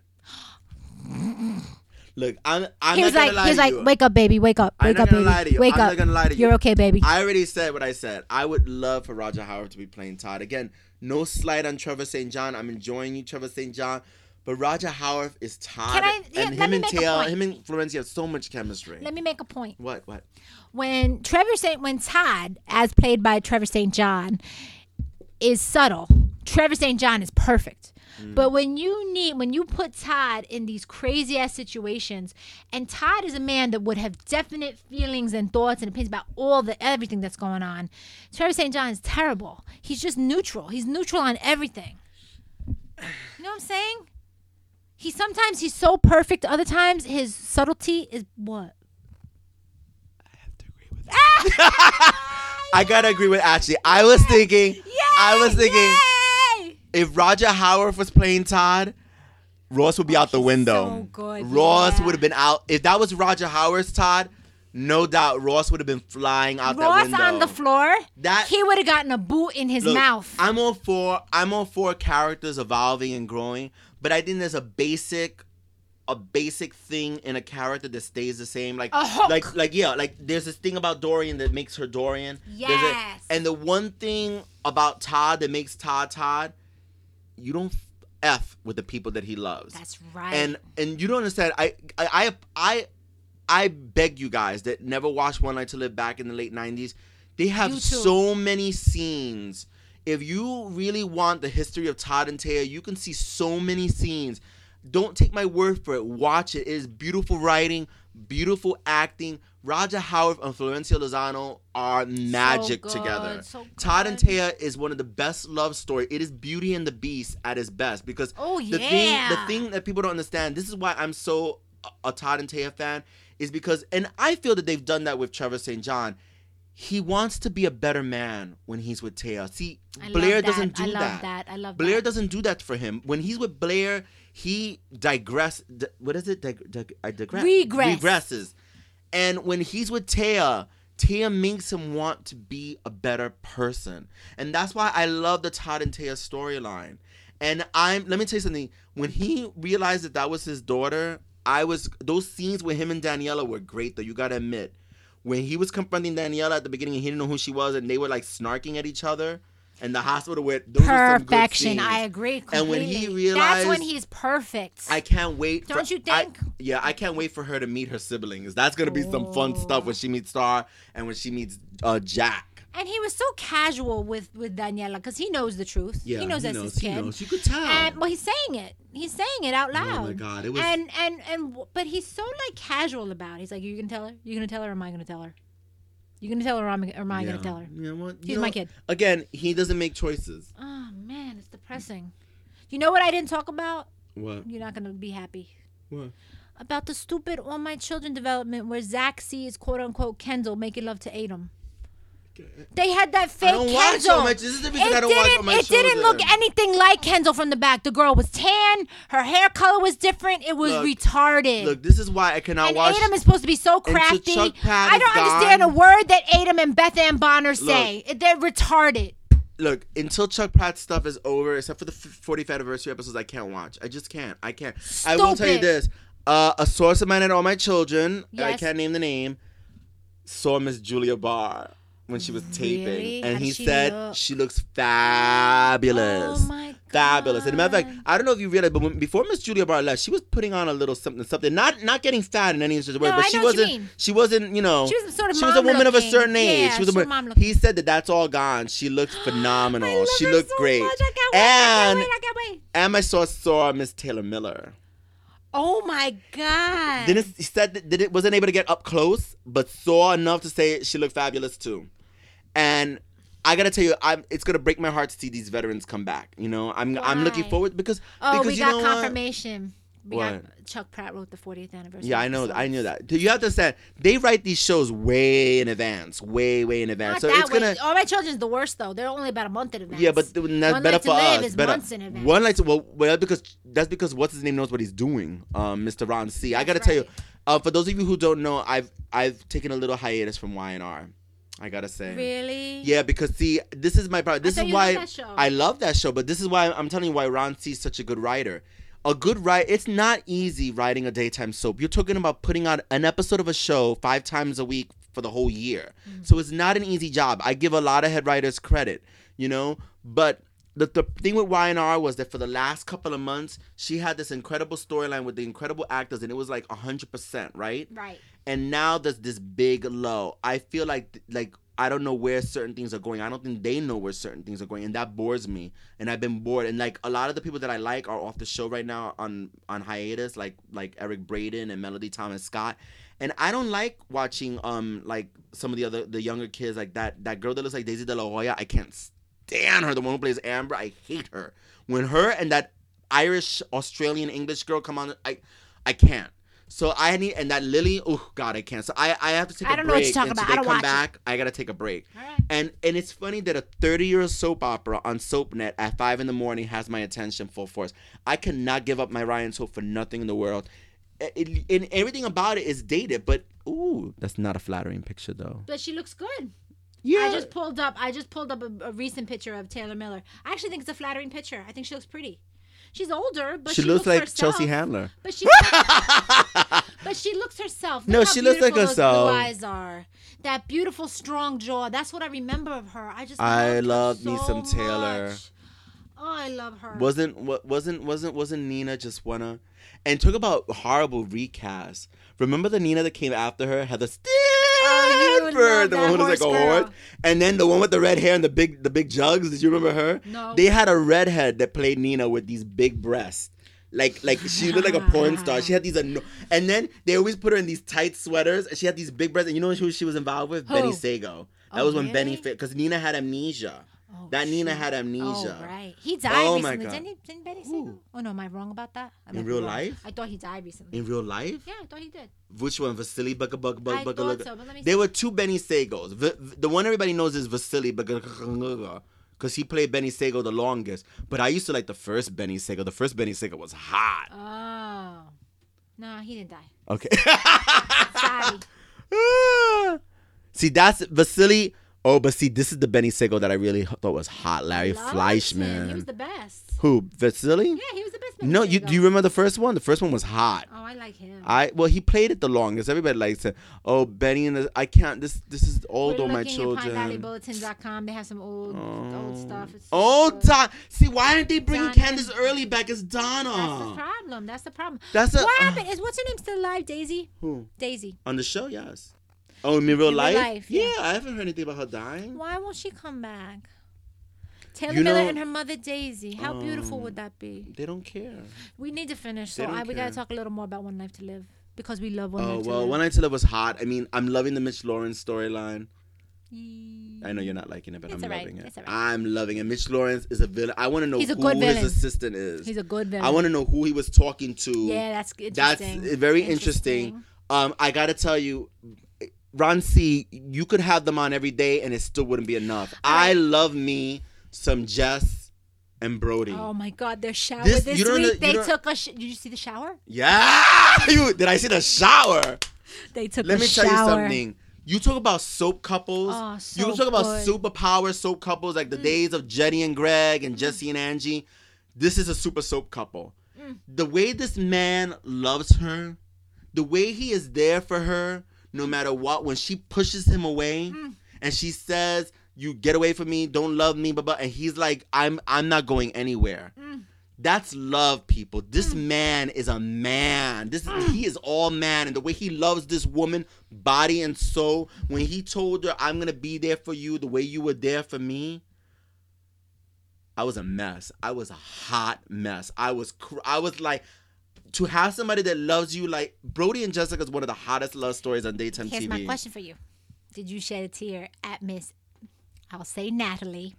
Look, I'm. I'm He not was gonna like, lie he was to like, you. wake up, baby, wake up, I'm wake not up, gonna baby, lie to you. wake I'm up. not gonna lie to you. You're okay, baby. I already said what I said. I would love for Roger Howard to be playing Todd. Again, no slight on Trevor Saint John. I'm enjoying you, Trevor Saint John. But Roger Howard is Todd. Can I- yeah, and let him me and make a Taylor, point. him and Florencia have so much chemistry. Let me make a point. What? What? When Trevor Saint, when Todd, as played by Trevor Saint John, is subtle, Trevor Saint John is perfect. Mm. But when you need, when you put Todd in these crazy ass situations, and Todd is a man that would have definite feelings and thoughts and opinions about all the everything that's going on. Trevor Saint John is terrible. He's just neutral. He's neutral on everything. You know what I'm saying? He sometimes he's so perfect. Other times his subtlety is what? I have to agree with that. I gotta agree with Ashley. I was thinking. I was thinking. Yay! If Roger Howard was playing Todd, Ross would be out the window. so good, Ross yeah. would have been out. If that was Roger Howard's Todd, no doubt Ross would have been flying out that Ross window. on the floor, That- he would have gotten a boot in his Look, mouth. I'm all for I'm all for characters evolving and growing, but I think there's a basic a basic thing in a character that stays the same. Like A hook. like like yeah, like there's this thing about Dorian that makes her Dorian. There's a- Yes. and the one thing about Todd that makes Todd Todd, you don't F with the people that he loves. That's right. And and you don't understand. I I I I, I beg you guys that never watched One Life to Live back in the late nineties. They have You too. so many scenes. If you really want the history of Todd and Taya, you can see so many scenes. Don't take my word for it. Watch it. It is beautiful writing, beautiful acting. Roger Howard and Florencia Lozano are magic good, together. so Todd and good. Taya is one of the best love story. It is Beauty and the Beast at its best because Oh, the thing yeah. the thing that people don't understand. This is why I'm so a, a Todd and Taya fan is because, and I feel that they've done that with Trevor Saint John. He wants to be a better man when he's with Taya. See, I Blair love that. doesn't do I love that. that. I love Blair that. doesn't do that for him. When he's with Blair, he digress. Di- what is it? Dig, dig, I digress. Regress. Regresses. And when he's with Taya, Taya makes him want to be a better person. And that's why I love the Todd and Taya storyline. And I'm, let me tell you something. When he realized that that was his daughter, I was, those scenes with him and Daniela were great though, you gotta admit. When he was confronting Daniela at the beginning and he didn't know who she was and they were like snarking at each other in the hospital with those were some good Perfection. scenes. I agree completely. And when he that's realized- when he's perfect. I can't wait. Don't for, you I- think? yeah, I can't wait for her to meet her siblings. That's gonna be some fun stuff when she meets Star and when she meets uh, Jack. And he was so casual with with Daniela because he knows the truth. Yeah, he knows he that's knows, his he kid. knows. You could tell. And well, he's saying it. He's saying it out loud. Oh my God, it was- And and and but he's so like casual about it. He's like, "You gonna tell her? You gonna tell her? Or am I gonna tell her? You gonna tell her? Or am I, or am I yeah. gonna tell her?" Yeah, well, you He's know, my kid. Again, he doesn't make choices. Oh man, it's depressing. You know what I didn't talk about? What? You're not gonna be happy. What? about the stupid All My Children development where Zach sees quote unquote Kendall making love to Adam. They had that fake I don't Kendall. watch All My- this is the reason it I don't watch didn't, All My It didn't Children. look anything like Kendall from the back. The girl was tan. Her hair color was different. It was Look, retarded. Look, this is why I cannot and watch. Adam is supposed to be so crafty. Chuck Pratt I is don't gone. understand a word that Adam and Beth Ann Bonner say. They're retarded. Look, until Chuck Pratt's stuff is over, except for the fortieth anniversary episodes, I can't watch. I just can't. I can't. I will tell you Stupid. this. Uh, a source of mine at All My Children, I Yes. can't name the name, saw Miss Julia Barr when she was taping. Really? And How he does she said look? she looks fabulous. Oh, my God. Fabulous. And matter of fact, I don't know if you realize, but when, before Miss Julia Barr left, she was putting on a little something, something. Not not getting fat in any stretch of the word, No, but I she know what you wasn't. mean. She wasn't. You know. She was sort of She was a woman of a mom-looking. certain age. Yeah, she was a she was woman. mom-looking. He said that that's all gone. She looks phenomenal. I love she her looked so great. much. I can't wait. And I can't wait. I can't wait. and I saw saw Miss Taylor Miller. Oh my God. Didn't he said that, did it wasn't able to get up close, but saw enough to say she looked fabulous too. And I gotta tell you, I'm. It's gonna break my heart to see these veterans come back. You know, I'm. I'm looking Why? forward because. Oh, because we you got know what? confirmation. We What? got Chuck Pratt wrote the fortieth anniversary. Yeah, I know. episodes. I knew that. You have to understand. They write these shows way in advance, way, way in advance. Not so that it's gonna. way. All My Children's the worst though. They're only about a month in advance. Yeah, but th- that's One better Life to for Live us. is Better. months in advance. One like well, well, that's because that's because what's his name knows what he's doing. Um, Mister Ron C. I That's gotta tell you, right. uh, for those of you who don't know, I've I've taken a little hiatus from Y and R. I gotta say. Really? Yeah, because see, this is my problem. This thought is you why loved that show. I love that show, but this is why I'm telling you why Ron C is such a good writer. A good write. It's not easy writing a daytime soap. You're talking about putting out an episode of a show five times a week for the whole year. Mm. So it's not an easy job. I give a lot of head writers credit, you know, but. The, the thing with Y and R was that for the last couple of months, she had this incredible storyline with the incredible actors, and it was like one hundred percent, right? Right. And now there's this big low. I feel like like I don't know where certain things are going. I don't think they know where certain things are going, and that bores me. And I've been bored. And like a lot of the people that I like are off the show right now on on hiatus, like like Eric Braeden and Melody Thomas Scott. And I don't like watching um like some of the other the younger kids like that that girl that looks like Daisy De La Hoya. I can't stand her. The one who plays Amber, I hate her. When her and that Irish Australian English girl come on, I I can't. So I need and that Lily, oh God, I can't. So I, I have to take I a don't know what break. you're talking and about. so I they don't come watch it. back. I gotta take a break. All right. And and it's funny that a thirty year soap opera on SoapNet at five in the morning has my attention full force. I cannot give up my Ryan soap for nothing in the world. It, it, and everything about it is dated, but ooh, that's not a flattering picture though. But she looks good. Yeah. I just pulled up. I just pulled up a, a recent picture of Taylor Miller. I actually think it's a flattering picture. I think she looks pretty. She's older, but she, she, looks like herself. Chelsea Handler. But she, but she looks herself. Look No, how she looks like beautiful those herself. Blue eyes are. That beautiful, strong jaw. That's what I remember of her. I just. I loved her love me so some Taylor. much. Oh, I love her. Wasn't what wasn't wasn't wasn't Nina just wanna? And talk about horrible recast. Remember the Nina that came after her, Heather Oh, you Stanford, love the that one who was like a horse girl. horse, and then the one with the red hair and the big the big jugs. Did you remember her? No. They had a redhead that played Nina with these big breasts. Like, like she looked like a porn star. She had these, anno- and then they always put her in these tight sweaters. And she had these big breasts. And you know who she was involved with? Who? Benny Sago. That Oh, was when Benny really? fit because Nina had amnesia. Oh, that Nina shoot. had amnesia. Oh, right. He died Oh, my recently. God. Didn't, he, didn't Benny Siegel? Oh, no. Am I wrong about that? I might In be real wrong. life? I thought he died recently. In real life? Yeah, I thought he did. Which one? Vasily Bugga Bugga Bugga I Bugga thought Bugga? so, but let me There see. were two Benny Sagos. V- v- the one everybody knows is Vasily Bugga Bugga because he played Benny Sago the longest. But I used to like the first Benny Sago. The first Benny Sago was hot. Oh. No, he didn't die. Okay. Sorry. See, that's Vasily. Oh, but see, this is the Benny Sago that I really thought was hot. Larry Loved him. Fleischman. He was the best. Who? Vasily? Yeah, he was the best. Benny No, you Siegel. do you remember the first one? The first one was hot. Oh, I like him. I well, he played it the longest. Everybody likes it. Oh, Benny and the I can't. This this is old We're on my looking children. at pine valley bulletin dot com. They have some old old stuff. It's so Old good. time. See, why aren't they bringing Donna. Candace Early back as Donna? That's the problem. That's the problem. That's a- what happened? Is what's her name still alive? Daisy. Who? Daisy. On the show, yes. Oh, in real real life? life, yeah. I haven't heard anything about her dying. Why won't she come back? Taylor You Miller know- and her mother Daisy. How beautiful Um, would that be? They don't care. We need to finish, They so don't I, we gotta care. talk a little more about One Life to Live because we love One Oh Life to well, Live. One Night to Live was hot. I mean, I'm loving the Mitch Lawrence storyline. I know you're not liking it, but It's I'm all right. loving it. It's all right. I'm loving it. Mitch Lawrence is a villain. I want to know He's a who good villain. his assistant is. He's a good villain. I want to know who he was talking to. Yeah, that's interesting. That's very interesting. interesting. Um, I got to tell you, Ron C, you could have them on every day and it still wouldn't be enough. All I right. love me some Jess and Brody. Oh my God, their shower this, this week. Know, they took a. Sh- Did you see the shower? Yeah. Did I see the shower? They took. Let a me shower. tell you something. You talk about soap couples. Oh, so you can talk about good. superpower soap couples like the mm. days of Jenny and Greg and mm. Jesse and Angie. This is a super soap couple. Mm. The way this man loves her, the way he is there for her, no matter what, when she pushes him away mm. and she says, "You get away from me, don't love me," blah, blah, and he's like, I'm I'm not going anywhere. Mm. That's love, people. This mm. man is a man. This mm. he is all man, and the way he loves this woman, body and soul. When he told her, "I'm gonna be there for you, the way you were there for me," I was a mess. I was a hot mess. I was, cr- I was like, to have somebody that loves you like Brody and Jessica is one of the hottest love stories on daytime Here's T V. Here's my question for you: did you shed a tear at Miss, I'll say Natalie,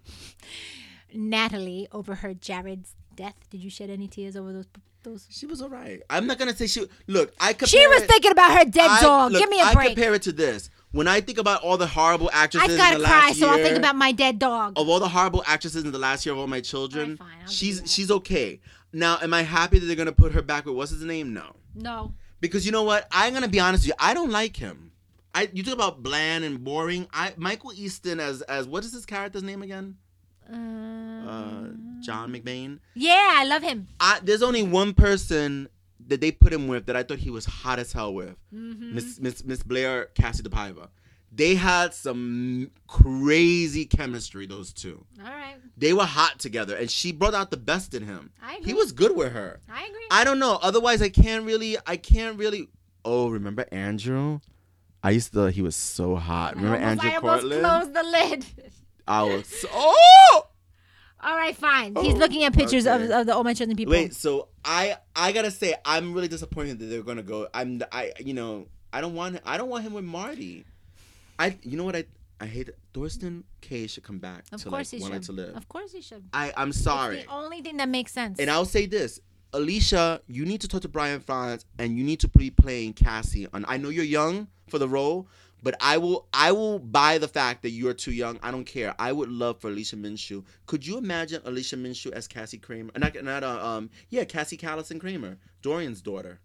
Natalie over her Jared's death? Did you shed any tears over those? Those? She was all right. I'm not gonna say she. Look, I compare. She was it, thinking about her dead I, dog. Look, Give me a I break. I compare it to this. When I think about all the horrible actresses I've gotta in the cry, last so year, I'll think about my dead dog. Of all the horrible actresses in the last year of all my children, right, fine, she's she's okay. Now, am I happy that they're gonna put her back with what's his name? No. No. Because you know what? I'm gonna be honest with you. I don't like him. I you talk about bland and boring. I Michael Easton as as what is his character's name again? Uh, uh, John McBain. Yeah, I love him. I, there's only one person that they put him with that I thought he was hot as hell with. Mm-hmm. Miss Miss Miss Blair Cassidy DePaiva. They had some crazy chemistry, those two. All right. They were hot together, and she brought out the best in him. I agree. He was good with her. I agree. I don't know. Otherwise, I can't really. I can't really. Oh, remember Andrew? I used to. He was so hot. Remember I almost, Andrew I almost Cortland? closed the lid. I was. So, oh. All right, fine. He's looking at pictures okay. of, of the All My Children people. Wait, so I I gotta say I'm really disappointed that they're gonna go. I'm I you know I don't want I don't want him with Marty. I you know what I I hate it. Thorsten K should come back. Of to course like, he One should. Night to Live. Of course he should. I I'm sorry. It's the only thing that makes sense. And I'll say this, Alicia, you need to talk to Brian Frantz, and you need to be playing Cassie. On I know you're young for the role. But I will I will buy the fact that you're too young. I don't care. I would love for Alicia Minshew. Could you imagine Alicia Minshew as Cassie Kramer? Not, not uh, um, yeah, Cassie Callison Kramer, Dorian's daughter.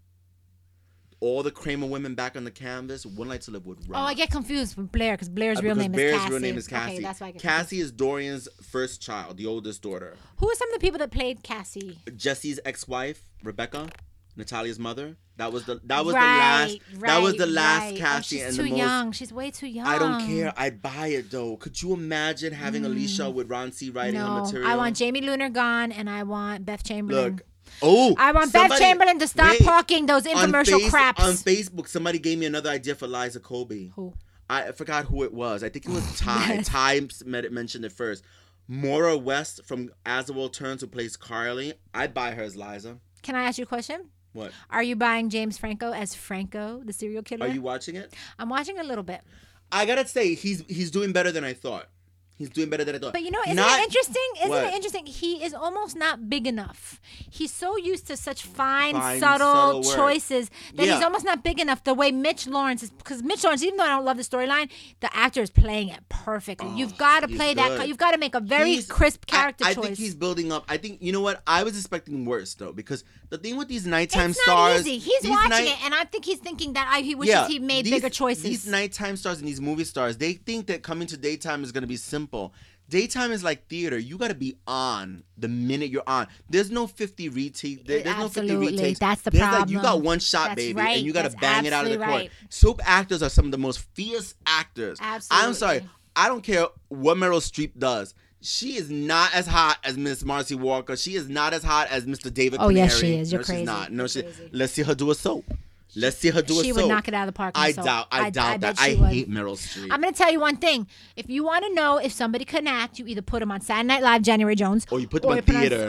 All the Kramer women back on the canvas. One Night to Live would rock. Oh, I get confused with Blair because Blair's uh, real name Blair's is Cassie. real name is Cassie. Okay, that's why I get Cassie confused. is Dorian's first child, the oldest daughter. Who are some of the people that played Cassie? Jesse's ex-wife, Rebecca, Natalia's mother. That was the that was right, the last right, that was the last right. Cassie oh, she's and too the most. young. She's way too young. I don't care. I'd buy it though. Could you imagine having mm. Alicia with Ron C writing no, her material? I want Jamie Luner gone, and I want Beth Chamberlain. Look, oh, I want somebody, Beth Chamberlain to stop wait, talking those infomercial on face, craps. On Facebook, somebody gave me another idea for Liza Colby. Who? I forgot who it was. I think it was Ty. Ty mentioned it first. Maura West from As the World Turns, who plays Carly. I'd buy her as Liza. Can I ask you a question? What? Are you buying James Franco as Franco, the serial killer? Are you watching it? I'm watching a little bit. I gotta say, he's he's doing better than I thought. He's doing better than I thought. But you know, isn't not, it interesting? Isn't what? it interesting? He is almost not big enough. He's so used to such fine, Fine subtle, subtle choices that yeah. he's almost not big enough. The way Mitch Lawrence is, because Mitch Lawrence, even though I don't love the storyline, the actor is playing it perfectly. Oh, you've got to play good. that. You've got to make a very He's, crisp character I, I choice. I think he's building up. I think you know what? I was expecting worse though, because the thing with these nighttime it's stars, not easy. He's these watching night, it, and I think he's thinking that I, he wishes yeah, he made these, bigger choices. These nighttime stars and these movie stars, they think that coming to daytime is going to be simple. Daytime is like theater. You got to be on the minute you're on. There's no fifty retake. There, there's Absolutely. no fifty retakes. That's the there's problem. Like, you got one shot, That's baby, right. and you got to That's bang it out of the court. right. Soap actors are some of the most fierce actors. Absolutely. I'm sorry. I don't care what Meryl Streep does. She is not as hot as Miss Marcy Walker. She is not as hot as Mister David Oh, Canary. yes, she is. You're no, crazy. She's not. No, You're she. crazy. Let's see her do a soap. Let's see her do a She soap. would knock it out of the park. I soap. doubt. I, I doubt I that. bet I she would. hate Meryl Streep. I'm going to tell you one thing. If you want to know if somebody can act, you either put them on Saturday Night Live, January Jones, Or you put them on put theater. or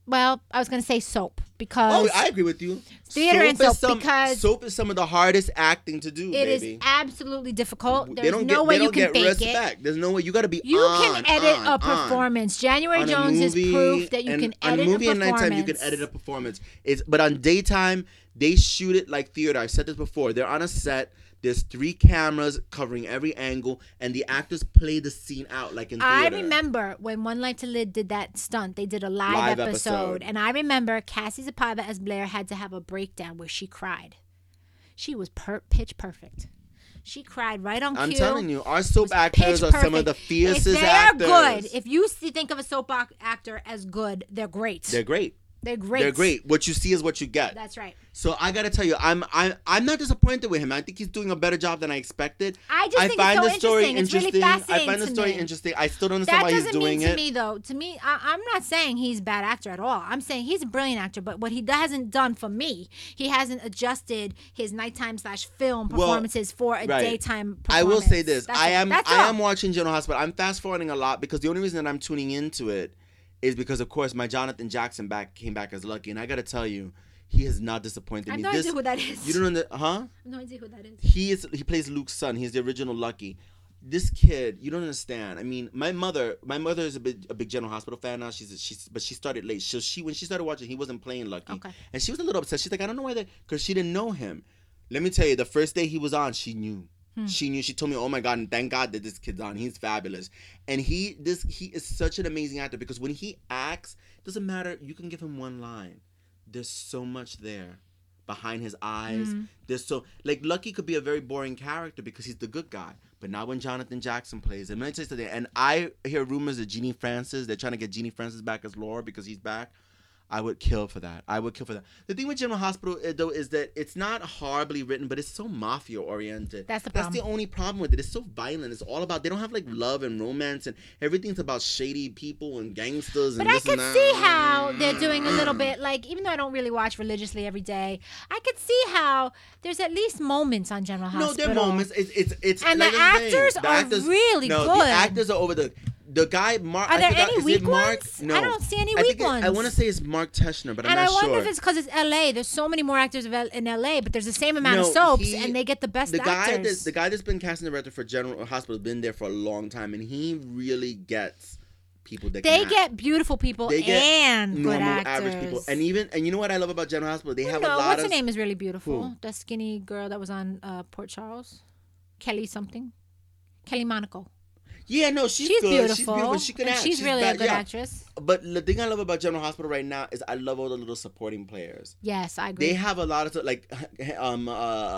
Well, I was going to say soap because Oh, I agree with you. theater and is soap some, because soap is some of the hardest acting to do, it baby. is absolutely difficult. they There's don't no get, way they you don't can get fake respect. it. There's no way. You got to be You on, can edit on, a on. performance. January On a Jones movie, is proof that you and can on edit a movie a and performance. nighttime you can edit a performance. It's but on daytime they shoot it like theater. I've said this before. They're on a set. There's three cameras covering every angle, and the actors play the scene out like in I theater. remember when One Life to Live did that stunt. They did a live, Live episode, episode. and I remember Cassie Zapata as Blair had to have a breakdown where she cried. She was per- pitch perfect. She cried right on I'm cue. telling you, our soap Was actors pitch are some of the perfect. fiercest if they actors. are good, if you see, think of a soap ac- actor as good, they're great. They're great. They're great. They're great. What you see is what you get. That's right. So I gotta tell you, I'm I'm I'm not disappointed with him. I think he's doing a better job than I expected. I just I think find it's so the story interesting. It's really interesting. fascinating I find the to story me. interesting. I still don't understand That why he's doesn't doing mean to it. me, though. To me, I, I'm not saying he's a bad actor at all. I'm saying he's a brilliant actor, but what he hasn't done for me, he hasn't adjusted his nighttime slash film Well, performances for a right. daytime I performance. will say this: That's I all. am That's I all. am watching General Hospital. I'm fast forwarding a lot because the only reason that I'm tuning into it is because, of course, my Jonathan Jackson back came back as Lucky, and I gotta tell you, he has not disappointed I have me. no This, idea who that is. You don't know, huh? I have no idea who that is. He is. He plays Luke's son. He's the original Lucky. This kid, you don't understand. I mean, my mother, my mother is a big, a big General Hospital fan now. She's, she's, but she started late. So she, when she started watching, he wasn't playing Lucky, Okay. and she was a little upset. She's like, I don't know why that, because she didn't know him. Let me tell you, the first day he was on, she knew. Hmm. She knew. She told me, "Oh my God, and thank God that this kid's on. He's fabulous." And he, this, he is such an amazing actor because when he acts, doesn't matter. You can give him one line. There's so much there. Behind his eyes, mm-hmm. there's so like Lucky could be a very boring character because he's the good guy, but not when Jonathan Jackson plays him. Let me tell you something. And I hear rumors that Jeannie Francis, they're trying to get Jeannie Francis back as Laura because he's back. I would kill for that. I would kill for that. The thing with General Hospital though is that it's not horribly written, but it's so mafia oriented. That's the problem. That's the only problem with it. It's so violent. It's all about. They don't have like love and romance, and everything's about shady people and gangsters. But and I this could and that. see how they're doing a little bit like, even though I don't really watch religiously every day, I could see how there's at least moments on General No, Hospital. there are moments. It's it's it's. And like the I'm saying, actors the are actors, really no, good. The actors are over the. The guy, Mark. Are there I forgot, any is weak it Mark? ones? No. I don't see any I weak think it- ones. I want to say it's Mark Teschner, but I'm and not I wonder sure. if it's because it's L A. There's so many more actors of L- in L A, but there's the same amount No, of soaps, he- and they get the best the guy actors. that the guy that's been casting director for General Hospital has been there for a long time, and he really gets people that they can get act. beautiful people They get and good normal actors. average people, and even and you know what I love about General Hospital? They have no, a lot what's of her name is really beautiful. Who? The skinny girl that was on uh, Port Charles, Kelly something, Kelly Monaco. Yeah, no, she's, She's good. beautiful. She's beautiful. She can and act. She's, really bad. a good yeah. actress. But the thing I love about General Hospital right now is I love all the little supporting players. Yes, I agree. They have a lot of like um uh,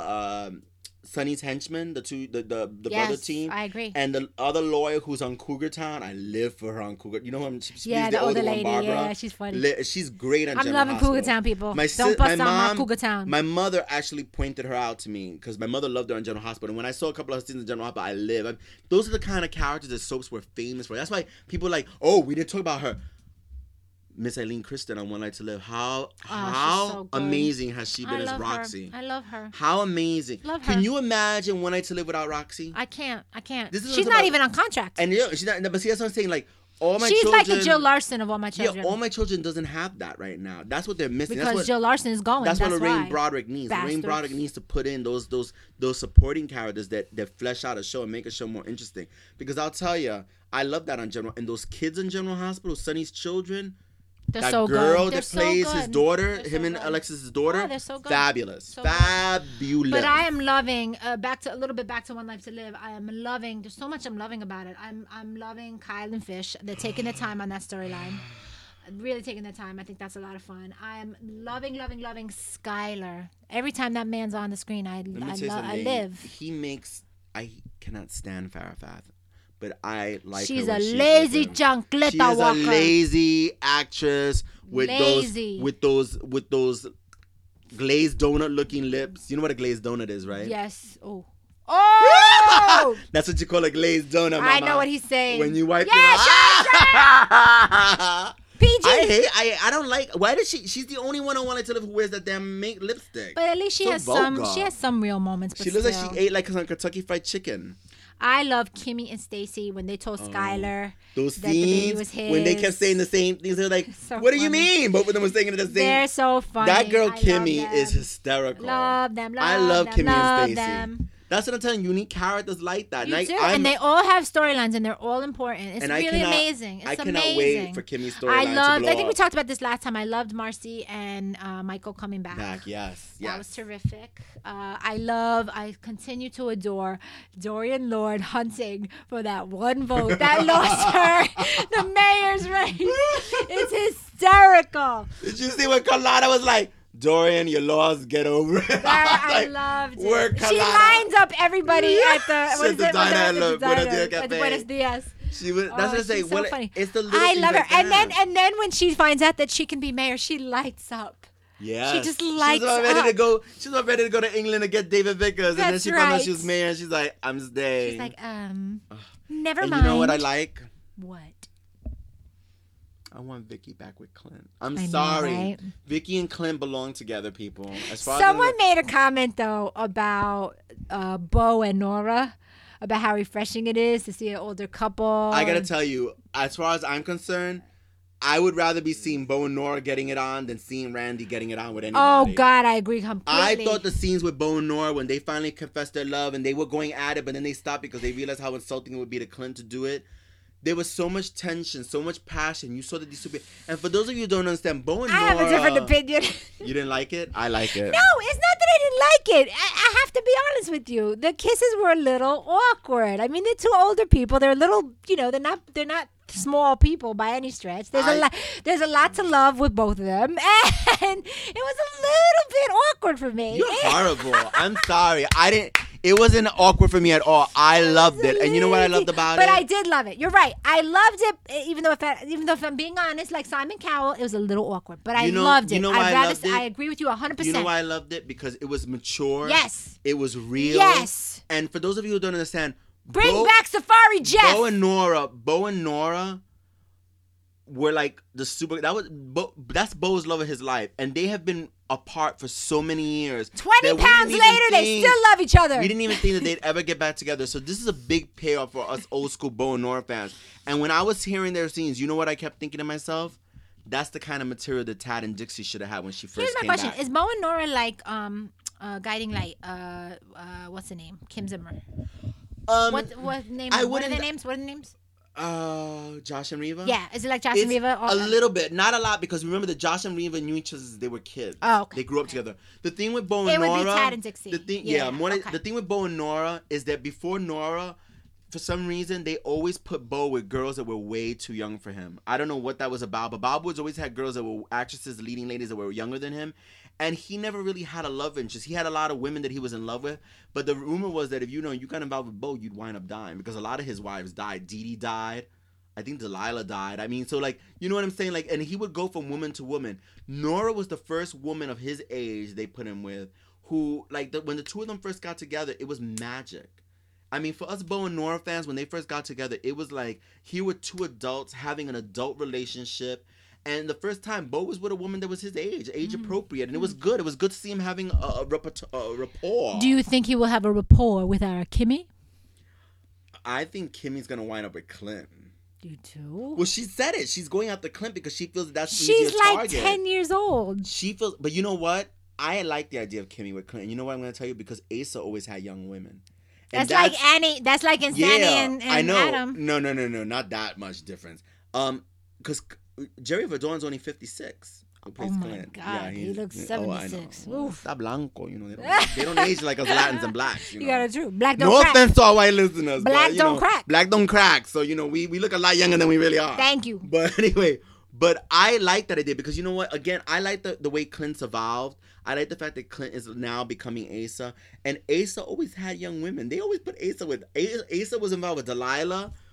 uh Sonny's henchmen, the two the the, the yes, brother team. I agree. And the other lawyer who's on Cougar Town, I live for her on Cougar. You know who she, she yeah, the, the older one, lady. Barbara. Yeah, she's funny. Li- she's great on I'm General loving Hospital. Cougar Town, people. My Don't si- bust my on mom, my Cougar Town. My mother actually pointed her out to me because my mother loved her on General Hospital. And when I saw a couple of scenes in General Hospital, I live. I, those are the kind of characters that soaps were famous for. That's why people are like, oh, we didn't talk about her. Miss Eileen Kristen on One Night to Live. How how so good. amazing has she been I as love Roxy? her. I love her. How amazing! Love her. Can you imagine One Night to Live without Roxy? I can't. I can't. This is She's what not I'm even on contract. And yeah, she's not. But see, that's what I'm saying. Like all my She's children, like the Jill Larson of All My Children. Yeah, All My Children doesn't have that right now. That's what they're missing. because that's what, Jill Larson is going. That's, That's what Lorraine why. Broderick needs. Lorraine Bastards. Broderick needs to put in those those those supporting characters that that flesh out a show and make a show more interesting. Because I'll tell you, I love that on General. And those kids in General Hospital, Sonny's children. They're that so girl good. that They're plays so his good. daughter, They're him so and good. Alexis's daughter, Oh, they're so good. fabulous, So good. fabulous. But I am loving uh, back to a little bit back to One Life to Live. I am loving. There's so much I'm loving about it. I'm I'm loving Kyle and Fish. They're taking their time on that storyline. Really taking their time. I think that's a lot of fun. I am loving, loving, loving Skylar. Every time that man's on the screen, I Let me I, tell you lo- I something. live. He makes. I cannot stand Farrah Fawcett, but I like. She's her when a she's lazy with him. junk glitter She is walker. a lazy actress with Lazy. those with those with those glazed donut looking lips. You know what a glazed donut is, right? Yes. Oh. Oh! That's what you call a glazed donut, I mama. know what he's saying. When you wipe Yeah, your sure, P G. I hate. I I don't like. Why does she? She's the only one on One Night to Live who wears that damn make lipstick. But at least she So has some. vulgar. She has some real moments. But She looks still. like she ate like some Kentucky Fried Chicken. I love Kimmy and Stacey when they told Skylar Those that the baby scenes was his. when they kept saying the same things, they're like, So "What do you funny. mean?" Both of them were saying it the same. They're so funny. That girl I love Kimmy them. is hysterical. Love them. Love I love them, Kimmy love and Stacey. them. That's what I'm telling you. You need characters like that. You and, do. I, And they all have storylines, and they're all important. It's and I really cannot- amazing. It's I cannot amazing. wait for Kimmy's storyline I to loved. blow I think we up. talked about this last time. I loved Marcy and uh, Michael coming back. Back, yes, yes. That was terrific. Uh, I love, I continue to adore Dorian Lord hunting for that one vote that lost her the mayor's race. It's hysterical. Did you see what Carlotta was like? Dorian, your lost, get over it. That, I Like, loved work, it. She Carlotta. lines up everybody at the, She's what is the it? diner What at is it? the The Buenos diner Dias at the Cafe. Buenos Dias. She was. That's Oh, what I say. she's so Well, funny. it's the little I things love her. like And then that. and then when she finds out that she can be mayor, she lights up. Yeah, She just lights She's all ready to up. go. She's all ready to go to England to get David Vickers, and then That's she found out right. she was mayor. And she's like, "I'm staying." She's like, um, never and mind. you know what I like? What? I want Vicky back with Clint. I'm I know, sorry. right? Vicky and Clint belong together, people. As far Someone as made a comment though about uh, Bo and Nora, about how refreshing it is to see an older couple. I gotta tell you, as far as I'm concerned, I would rather be seeing Bo and Nora getting it on than seeing Randy getting it on with anybody. Oh God, I agree completely. I thought the scenes with Bo and Nora when they finally confessed their love and they were going at it, but then they stopped because they realized how insulting it would be to Clint to do it. There was so much tension, so much passion. You saw that these two people. And for those of you who don't understand, Bo and I Nora. have a different opinion. You didn't like it? I like it. No, it's not that I didn't like it. I, I have to be honest with you. The kisses were a little awkward. I mean, they're two older people. They're a little, you know, they're not, they're not small people by any stretch. There's I- a lot, there's a lot to love with both of them, and it was a little bit awkward for me. You're horrible. I'm sorry. I didn't. It wasn't awkward for me at all. I loved it, and you know what I loved about but it? I did love it. You're right. I loved it, even though if I, even though if I'm being honest, like Simon Cowell, it was a little awkward. But I You know- loved it. you know I'd why I rather loved s- it? I agree with you one hundred percent. You know why I loved it? Because it was mature. Yes. It was real. Yes. And for those of you who don't understand, Bring Bo, back Safari Jeff. Bo and Nora. Bo and Nora were like the super. That was Bo, that's Bo's love of his life, and they have been apart for so many years. Twenty that we pounds didn't even later, they think- still love each other. We didn't even think that they'd ever get back together. So this is a big payoff for us old school Bo and Nora fans. And when I was hearing their scenes, you know what I kept thinking to myself? That's the kind of material that Tad and Dixie should have had when she first Here's my came question: back. Is Bo and Nora like um uh guiding light? Uh, uh what's the name? Kim Zimmer. um, What what name? I What are the wouldn't- names? What are the names? Uh, Josh and Reva? Yeah, is it like Josh It's and Reva? a little bit, not a lot, because remember that Josh and Reva knew each other since they were kids. Oh, okay. They grew up together. The thing with Bo and It would Nora, be Tad and Dixie. the thing, Yeah, yeah, more than- okay. the thing with Bo and Nora is that before Nora, for some reason, they always put Bo with girls that were way too young for him. I don't know what that was about, but Bob Woods always had girls that were actresses, leading ladies that were younger than him. And he never really had a love interest. He had a lot of women that he was in love with. But the rumor was that if you know you got involved with Bo, you'd wind up dying because a lot of his wives died. Dee Dee died. I think Delilah died. I mean, so like, you know what I'm saying? Like, and he would go from woman to woman. Nora was the first woman of his age they put him with who, like, the, when the two of them first got together, it was magic. I mean, for us Bo and Nora fans, when they first got together, it was like, here were two adults having an adult relationship. And the first time, Bo was with a woman that was his age, age appropriate. And it was good. It was good to see him having a, a, reperto- a rapport. Do you think he will have a rapport with our Kimmy? I think Kimmy's going to wind up with Clint. You too. Well, she said it. She's going after Clint because she feels that that's the She's easier like target. ten years old. She feels, but you know what? I like the idea of Kimmy with Clint. You know what I'm going to tell you? Because Asa always had young women. And That's, like Annie. That's like in Sandy yeah, and, and I know. Adam. No, no, no, no, not that much difference. Um, because Jerry Verdon's only fifty-six. Who plays Oh my Clint. God, he he's- looks oh, I know. seventy-six. Well, Oof. Está blanco, you know. They don't, they don't age like us Latins and blacks. You, You know? got it true. Black don't No crack. offense to our white listeners. Black but, you don't know, crack. Black don't crack. So, you know, we, we look a lot younger than we really are. Thank you. But anyway, but I like that idea because you know what? Again, I like the, the way Clint's evolved. I like the fact that Clint is now becoming Asa. And Asa always had young women. They always put Asa with... Asa was involved with Delilah,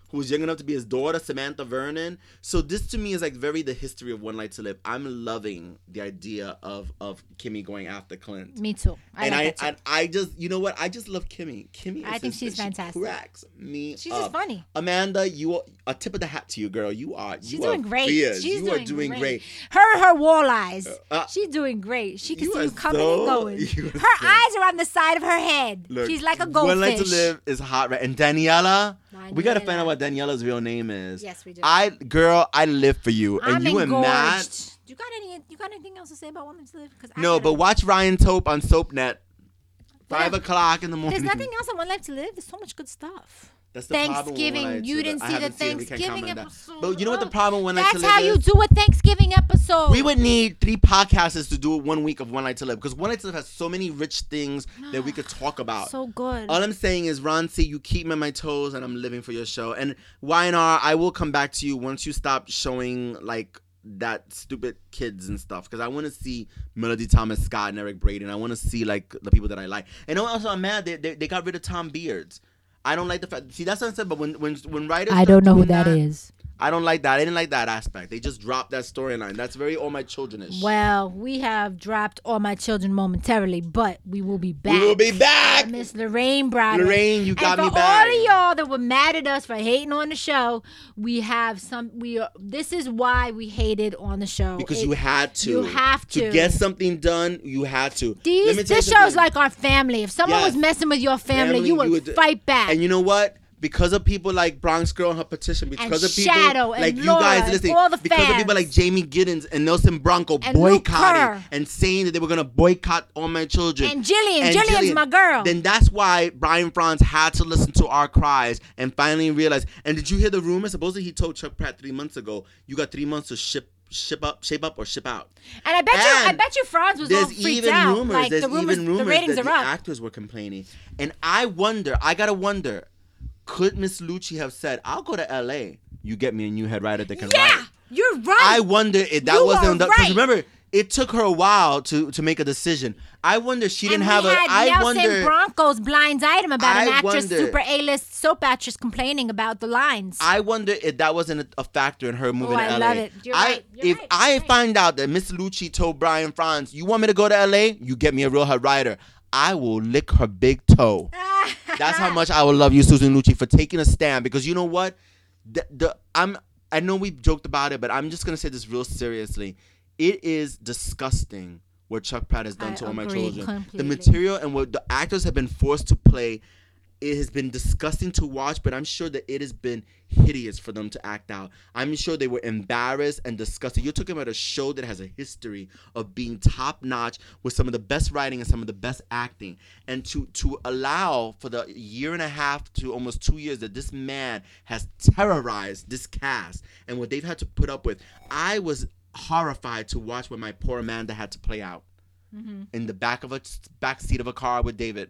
who was young enough to be his daughter, Samantha Vernon. So this to me is like very the history of One Life to Live. I'm loving the idea of of Kimmy going after Clint. Me too. I and like I, that too. I I just you know what I just love Kimmy. Kimmy. Is I think just- she's she fantastic. Cracks me. She's up. just funny. Amanda, you are a tip of the hat to you, girl. You are. She's you doing are great. fierce. She's you doing, are doing great. great. Her, her wall eyes. Uh, She's doing great. She can you see are you coming so- and going. you are Her so- eyes are on the side of her head. Look, She's like a One Life to goldfish. Live is hot, right? And Daniela, we gotta Daniela. find out what Daniela's real name is. Yes, we do. I, girl, I live for you, and I'm you and Matt. engorged. You got any? You got anything else to say about One Life to Live? 'Cause I No, gotta- but watch Ryan Tope on SoapNet. Five Yeah. o'clock in the morning. There's nothing else on One Life to Live. There's so much good stuff. That's the problem with Thanksgiving. One Life You to didn't Live. see I the haven't seen it. We can't Thanksgiving comment on that. episode. But you know what the Oh, problem with One Life to That's Live how is? you do a Thanksgiving episode. We would need three podcasters to do one week of One Life to Live because One Life to Live has so many rich things that we could talk about. So good. All I'm saying is, Ron C, you keep me on my toes, and I'm living for your show. And Y N R, I will come back to you once you stop showing like that stupid kids and stuff, because I want to see Melody Thomas Scott and Eric Braeden. I want to see like the people that I like. And also, I'm mad they, they they got rid of Tom Beards. I don't like the fact. See, that's what I said. But when when when writers, I start don't know who doing that is. I don't like that. I didn't like that aspect. They just dropped that storyline. That's very All My Children-ish. Well, we have dropped All My Children momentarily, but we will be back. We will be back. Miss Lorraine Broderick. Lorraine, you got and me for back. all of y'all that were mad at us for hating on the show, we have some. We are, this is why we hated on the show. Because It- you had to. You have to To get something done, you had to. Let me These tell this you show's something. like our family. If someone Yes. was messing with your family, Family, you would, you would- fight back. And you know what? Because of people like Bronx Girl and her petition, because of people Shadow and like you Laura guys and listening, all the because of people fans. like Jamie Giddens and Nelson Bronco And Luke boycotting Kerr. and saying that they were gonna boycott All My Children. And Jillian, Jillian's my girl. Then that's why Brian Franz had to listen to our cries and finally realize. And did you hear the rumor? Supposedly he told Chuck Pratt three months ago, "You got three months to ship." Ship up, shape up, or ship out. And I bet you, I And bet you, Franz was all There's freaked even out. rumors. Like there's the rumors, even rumors the ratings that are the up. actors were complaining, and I wonder. I gotta wonder. Could Miss Lucci have said, "I'll go to L A. You get me a new head writer that can Yeah, write"? you're right. I wonder if that You wasn't are because right. remember it took her a while to to make a decision. I wonder she didn't and have we a. had I Nelson wonder. Bronco's blind item about an I actress, wonder- super A-list soap actress, complaining about the lines. I wonder if that wasn't a, a factor in her moving Oh, to I L A. love it. You're I, right. You're if right. I You're right. find out that Miss Lucci told Brian Franz, "You want me to go to L A? You get me a real head writer," I will lick her big toe. That's how much I will love you, Susan Lucci, for taking a stand. Because you know what, the, the I'm I know we've joked about it, but I'm just gonna say this real seriously. It is disgusting what Chuck Pratt has done I to All My agree Children. completely. The material and what the actors have been forced to play, it has been disgusting to watch. But I'm sure that it has been hideous for them to act out. I'm sure they were embarrassed and disgusted. You're talking about a show that has a history of being top notch with some of the best writing and some of the best acting, and to to allow for the year and a half to almost two years that this man has terrorized this cast and what they've had to put up with. I was horrified to watch what my poor Amanda had to play out Mm-hmm. in the back of a back seat of a car with David.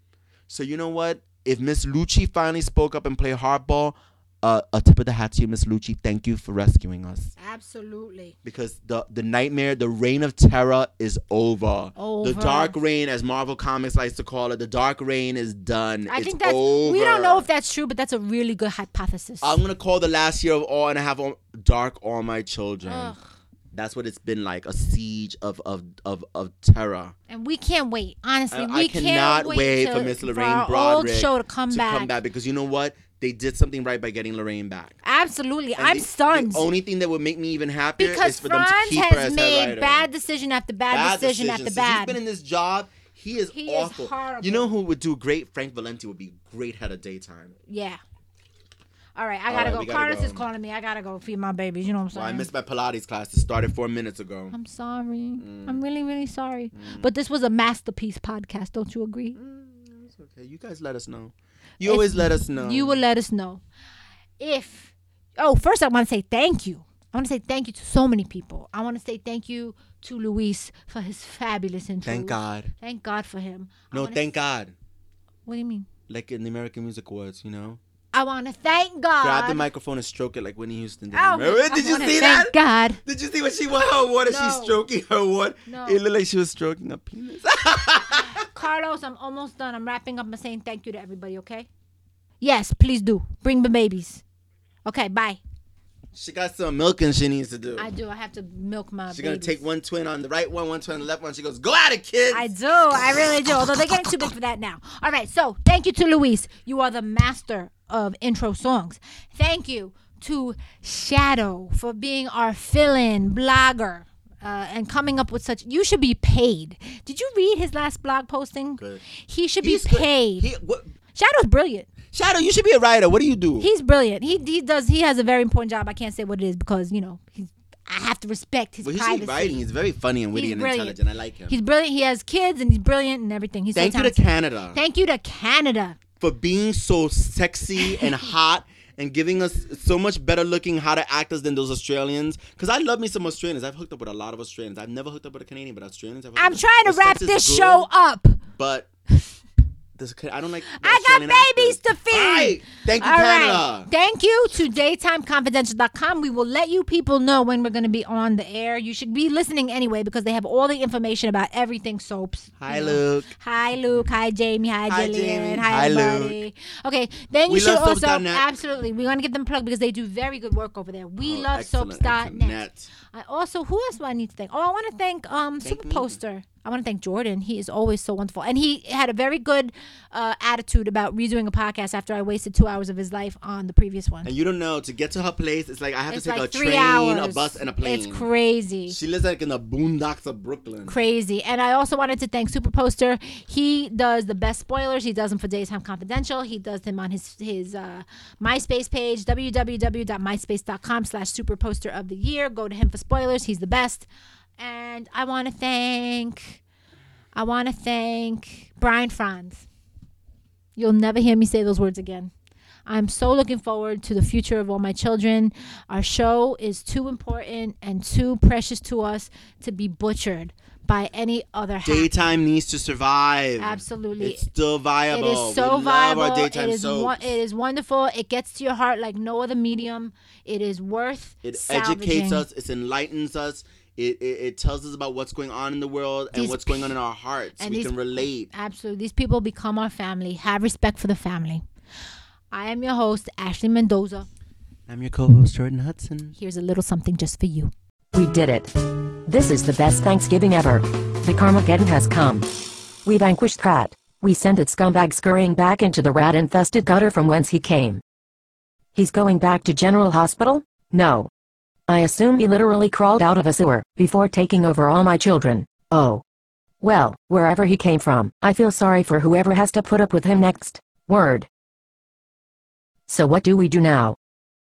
So you know what? If Miss Lucci finally spoke up and played hardball, uh, a tip of the hat to you, Miss Lucci. Thank you for rescuing us. Absolutely. Because the the nightmare, the reign of terror is over. Over. The dark reign, as Marvel Comics likes to call it, the dark reign is done. I it's think that's. over. We don't know if that's true, but that's a really good hypothesis. I'm gonna call the last year of All and a Half all, Dark All My Children. Ugh. That's what it's been like, a siege of of of, of terror. And we can't wait. Honestly, I, we I can't cannot wait, wait to, for Miss Lorraine our Broderick old show to come to back. come back because you know what? They did something right by getting Lorraine back. Absolutely, And I'm the, stunned. The only thing that would make me even happier because is for them to Franz keep her has as head made writer. bad decision after bad, Bad decision after decisions. Since bad. He's been in this job. He is He is awful. horrible. You know who would do great? Frank Valenti would be great head of daytime. Yeah. All right, I All gotta right, go. we gotta Carlos go. is calling me. I gotta go feed my babies. You know what I'm saying? Well, I missed my Pilates class. It started four minutes ago. I'm sorry. Mm. I'm really, really sorry. But this was a masterpiece podcast. Don't you agree? It's okay. You guys let us know. You always let us know. You will let us know. If, oh, first I want to say thank you. I want to say thank you to so many people. I want to say thank you to Luis for his fabulous intro. Thank God. Thank God for him. I No, wanna thank God. What do you mean? Like in the American Music Awards, you know? I want to thank God. Grab the microphone and stroke it like Whitney Houston did. Oh, Remember? I Did you wanna see thank that? God. Did you see what she won her award? And No. she's stroking her award. No. It looked like she was stroking a penis. Carlos, I'm almost done. I'm wrapping up by saying thank you to everybody, okay? Yes, please do. Bring the babies. Okay, bye. She got some milking she needs to do. I do. I have to milk my She's babies. going to take one twin on the right one, one twin on the left one. She goes, go at it, kids. I do. I really do. Although they're getting too big for that now. All right. So thank you to Luis. You are the master of intro songs. Thank you to Shadow for being our fill-in blogger. Uh, and coming up with such, you should be paid. Did you read his last blog posting? Good. He should He's be good. paid. He, what? Shadow's brilliant. Shadow, you should be a writer. What do you do? He's brilliant. He he does. He has a very important job. I can't say what it is because you know he's. I have to respect his well, he's privacy. writing. He's very funny and witty He's and brilliant. intelligent. I like him. He's brilliant. He has kids and he's brilliant and everything. He's Thank so you to talented. Canada. Thank you to Canada for being so sexy and hot and giving us so much better looking hotter actors than those Australians. Because I love me some Australians. I've hooked up with a lot of Australians. I've never hooked up with a Canadian, but Australians. I've hooked I'm up. trying to The wrap sex is this good, show up. But this, I don't like. the I got Australian babies actors. to feed. All right. Thank you, All Canada. right. Thank you to daytime confidential dot com. We will let you people know when we're going to be on the air. You should be listening anyway because they have all the information about everything soaps. Hi, you know. Luke. Hi, Luke. Hi, Jamie. Hi, Hi, Jillian. Jamie. Hi, Hi, everybody. Okay, then you We should love soaps also dot net. absolutely. We want to give them a plug because they do very good work over there. We Oh, love excellent, soaps dot net. excellent. I also, who else do I need to thank? Oh, I want to thank um Thank Super me. Poster. I want to thank Jordan. He is always so wonderful, and he had a very good uh, attitude about redoing a podcast after I wasted two hours of his life on the previous one. And you don't know, to get to her place, it's like I have It's to take like a three train, hours. a bus, and a plane. It's crazy. She lives like in the boondocks of Brooklyn. Crazy. And I also wanted to thank Super Poster. He does the best spoilers. He does them for Daytime Confidential. He does them on his his uh, MySpace page, w w w dot myspace dot com slash Super Poster of the Year. Go to him for spoilers. He's the best. And I want to thank, I want to thank Brian Franz. You'll never hear me say those words again. I'm so looking forward to the future of all my children. Our show is too important and too precious to us to be butchered by any other hack. Daytime needs to survive. Absolutely. It's still viable. It is so we viable. Love our daytime it is soaps. wo- it is wonderful. It gets to your heart like no other medium. It is worth It salvaging. educates us. It enlightens us. It, it it tells us about what's going on in the world and These what's going on in our hearts. and We these- can relate. Absolutely. These people become our family. Have respect for the family. I am your host, Ashley Mendoza. I'm your co-host, Jordan Hudson. Here's a little something just for you. We did it. This is the best Thanksgiving ever. The Carmageddon has come. We vanquished Pratt. We sent that scumbag scurrying back into the rat-infested gutter from whence he came. He's going back to General Hospital? No. I assume he literally crawled out of a sewer before taking over all my children. Oh. Well, wherever he came from, I feel sorry for whoever has to put up with him next. Word. So what do we do now?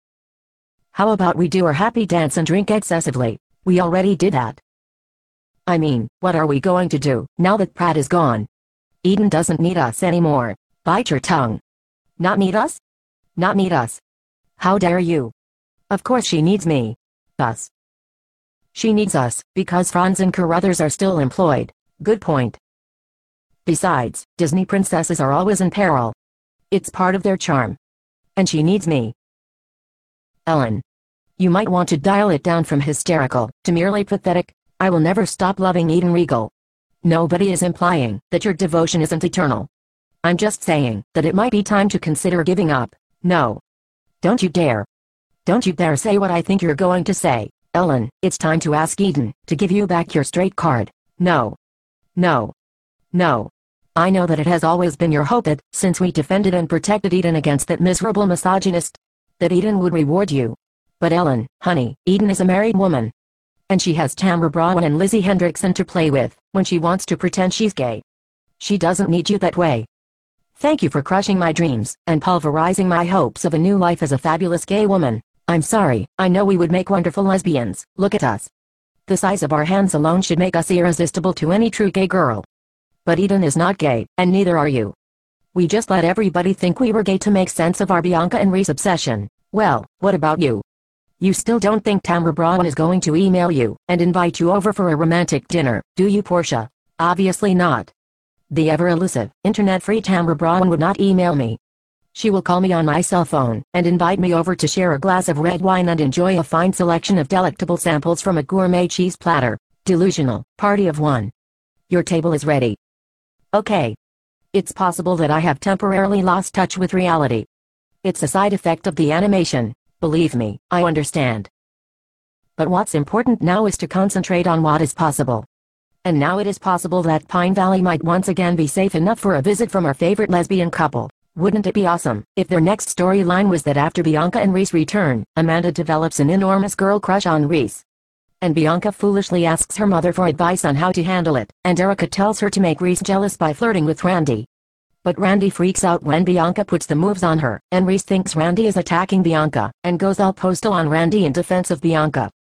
How about we do our happy dance and drink excessively? We already did that. I mean, what are we going to do now that Pratt is gone? Eden doesn't need us anymore. Bite your tongue. Not need us? Not need us. How dare you? Of course she needs me. Us. She needs us, because Franz and Carruthers are still employed. Good point. Besides, Disney princesses are always in peril. It's part of their charm. And she needs me. Ellen. You might want to dial it down from hysterical to merely pathetic. I will never stop loving Eden Regal. Nobody is implying that your devotion isn't eternal. I'm just saying that it might be time to consider giving up. No. Don't you dare. Don't you dare say what I think you're going to say, Ellen. It's time to ask Eden to give you back your straight card. No. No. No. I know that it has always been your hope that, since we defended and protected Eden against that miserable misogynist, that Eden would reward you. But Ellen, honey, Eden is a married woman. And she has Tamara Braun and Lizzie Hendrickson to play with when she wants to pretend she's gay. She doesn't need you that way. Thank you for crushing my dreams and pulverizing my hopes of a new life as a fabulous gay woman. I'm sorry, I know we would make wonderful lesbians. Look at us. The size of our hands alone should make us irresistible to any true gay girl. But Eden is not gay, and neither are you. We just let everybody think we were gay to make sense of our Bianca and Reese obsession. Well, what about you? You still don't think Tamara Braun is going to email you and invite you over for a romantic dinner, do you, Portia? Obviously not. The ever-elusive, internet-free Tamara Braun would not email me. She will call me on my cell phone and invite me over to share a glass of red wine and enjoy a fine selection of delectable samples from a gourmet cheese platter. Delusional, party of one. Your table is ready. Okay. It's possible that I have temporarily lost touch with reality. It's a side effect of the animation. Believe me, I understand. But what's important now is to concentrate on what is possible. And now it is possible that Pine Valley might once again be safe enough for a visit from our favorite lesbian couple. Wouldn't it be awesome if their next storyline was that after Bianca and Reese return, Amanda develops an enormous girl crush on Reese? And Bianca foolishly asks her mother for advice on how to handle it, and Erica tells her to make Reese jealous by flirting with Randy. But Randy freaks out when Bianca puts the moves on her, and Reese thinks Randy is attacking Bianca, and goes all postal on Randy in defense of Bianca.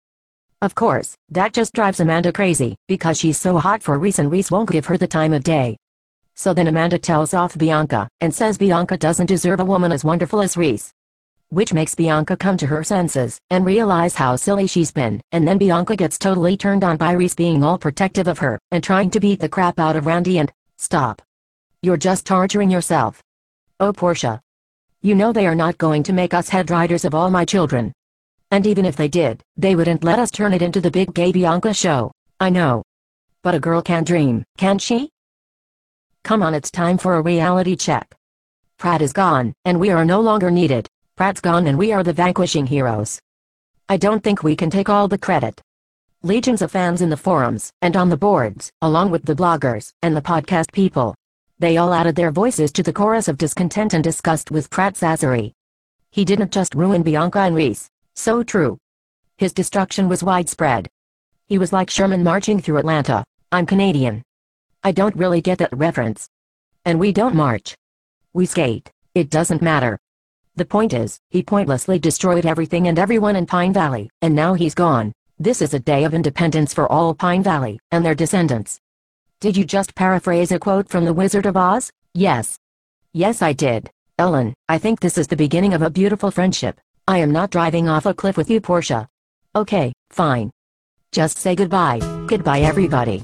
Of course, that just drives Amanda crazy, because she's so hot for Reese and Reese won't give her the time of day. So then Amanda tells off Bianca, and says Bianca doesn't deserve a woman as wonderful as Reese. Which makes Bianca come to her senses, and realize how silly she's been, and then Bianca gets totally turned on by Reese being all protective of her, and trying to beat the crap out of Randy and, stop. You're just torturing yourself. Oh Portia. You know they are not going to make us head writers of all my children. And even if they did, they wouldn't let us turn it into the big gay Bianca show. I know. But a girl can dream, can't she? Come on, it's time for a reality check. Pratt is gone, and we are no longer needed. Pratt's gone and we are the vanquishing heroes. I don't think we can take all the credit. Legions of fans in the forums, and on the boards, along with the bloggers, and the podcast people. They all added their voices to the chorus of discontent and disgust with Pratt's assery. He didn't just ruin Bianca and Reese. So true. His destruction was widespread. He was like Sherman marching through Atlanta. I'm Canadian. I don't really get that reference. And we don't march. We skate. It doesn't matter. The point is, he pointlessly destroyed everything and everyone in Pine Valley, and now he's gone. This is a day of independence for all Pine Valley, and their descendants. Did you just paraphrase a quote from The Wizard of Oz? Yes. Yes, I did. Ellen, I think this is the beginning of a beautiful friendship. I am not driving off a cliff with you, Portia. Okay, fine. Just say goodbye. Goodbye, everybody.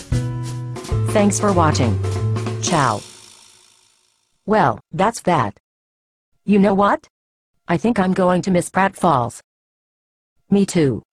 Thanks for watching. Ciao. Well, that's that. You know what? I think I'm going to miss Pratt Falls. Me too.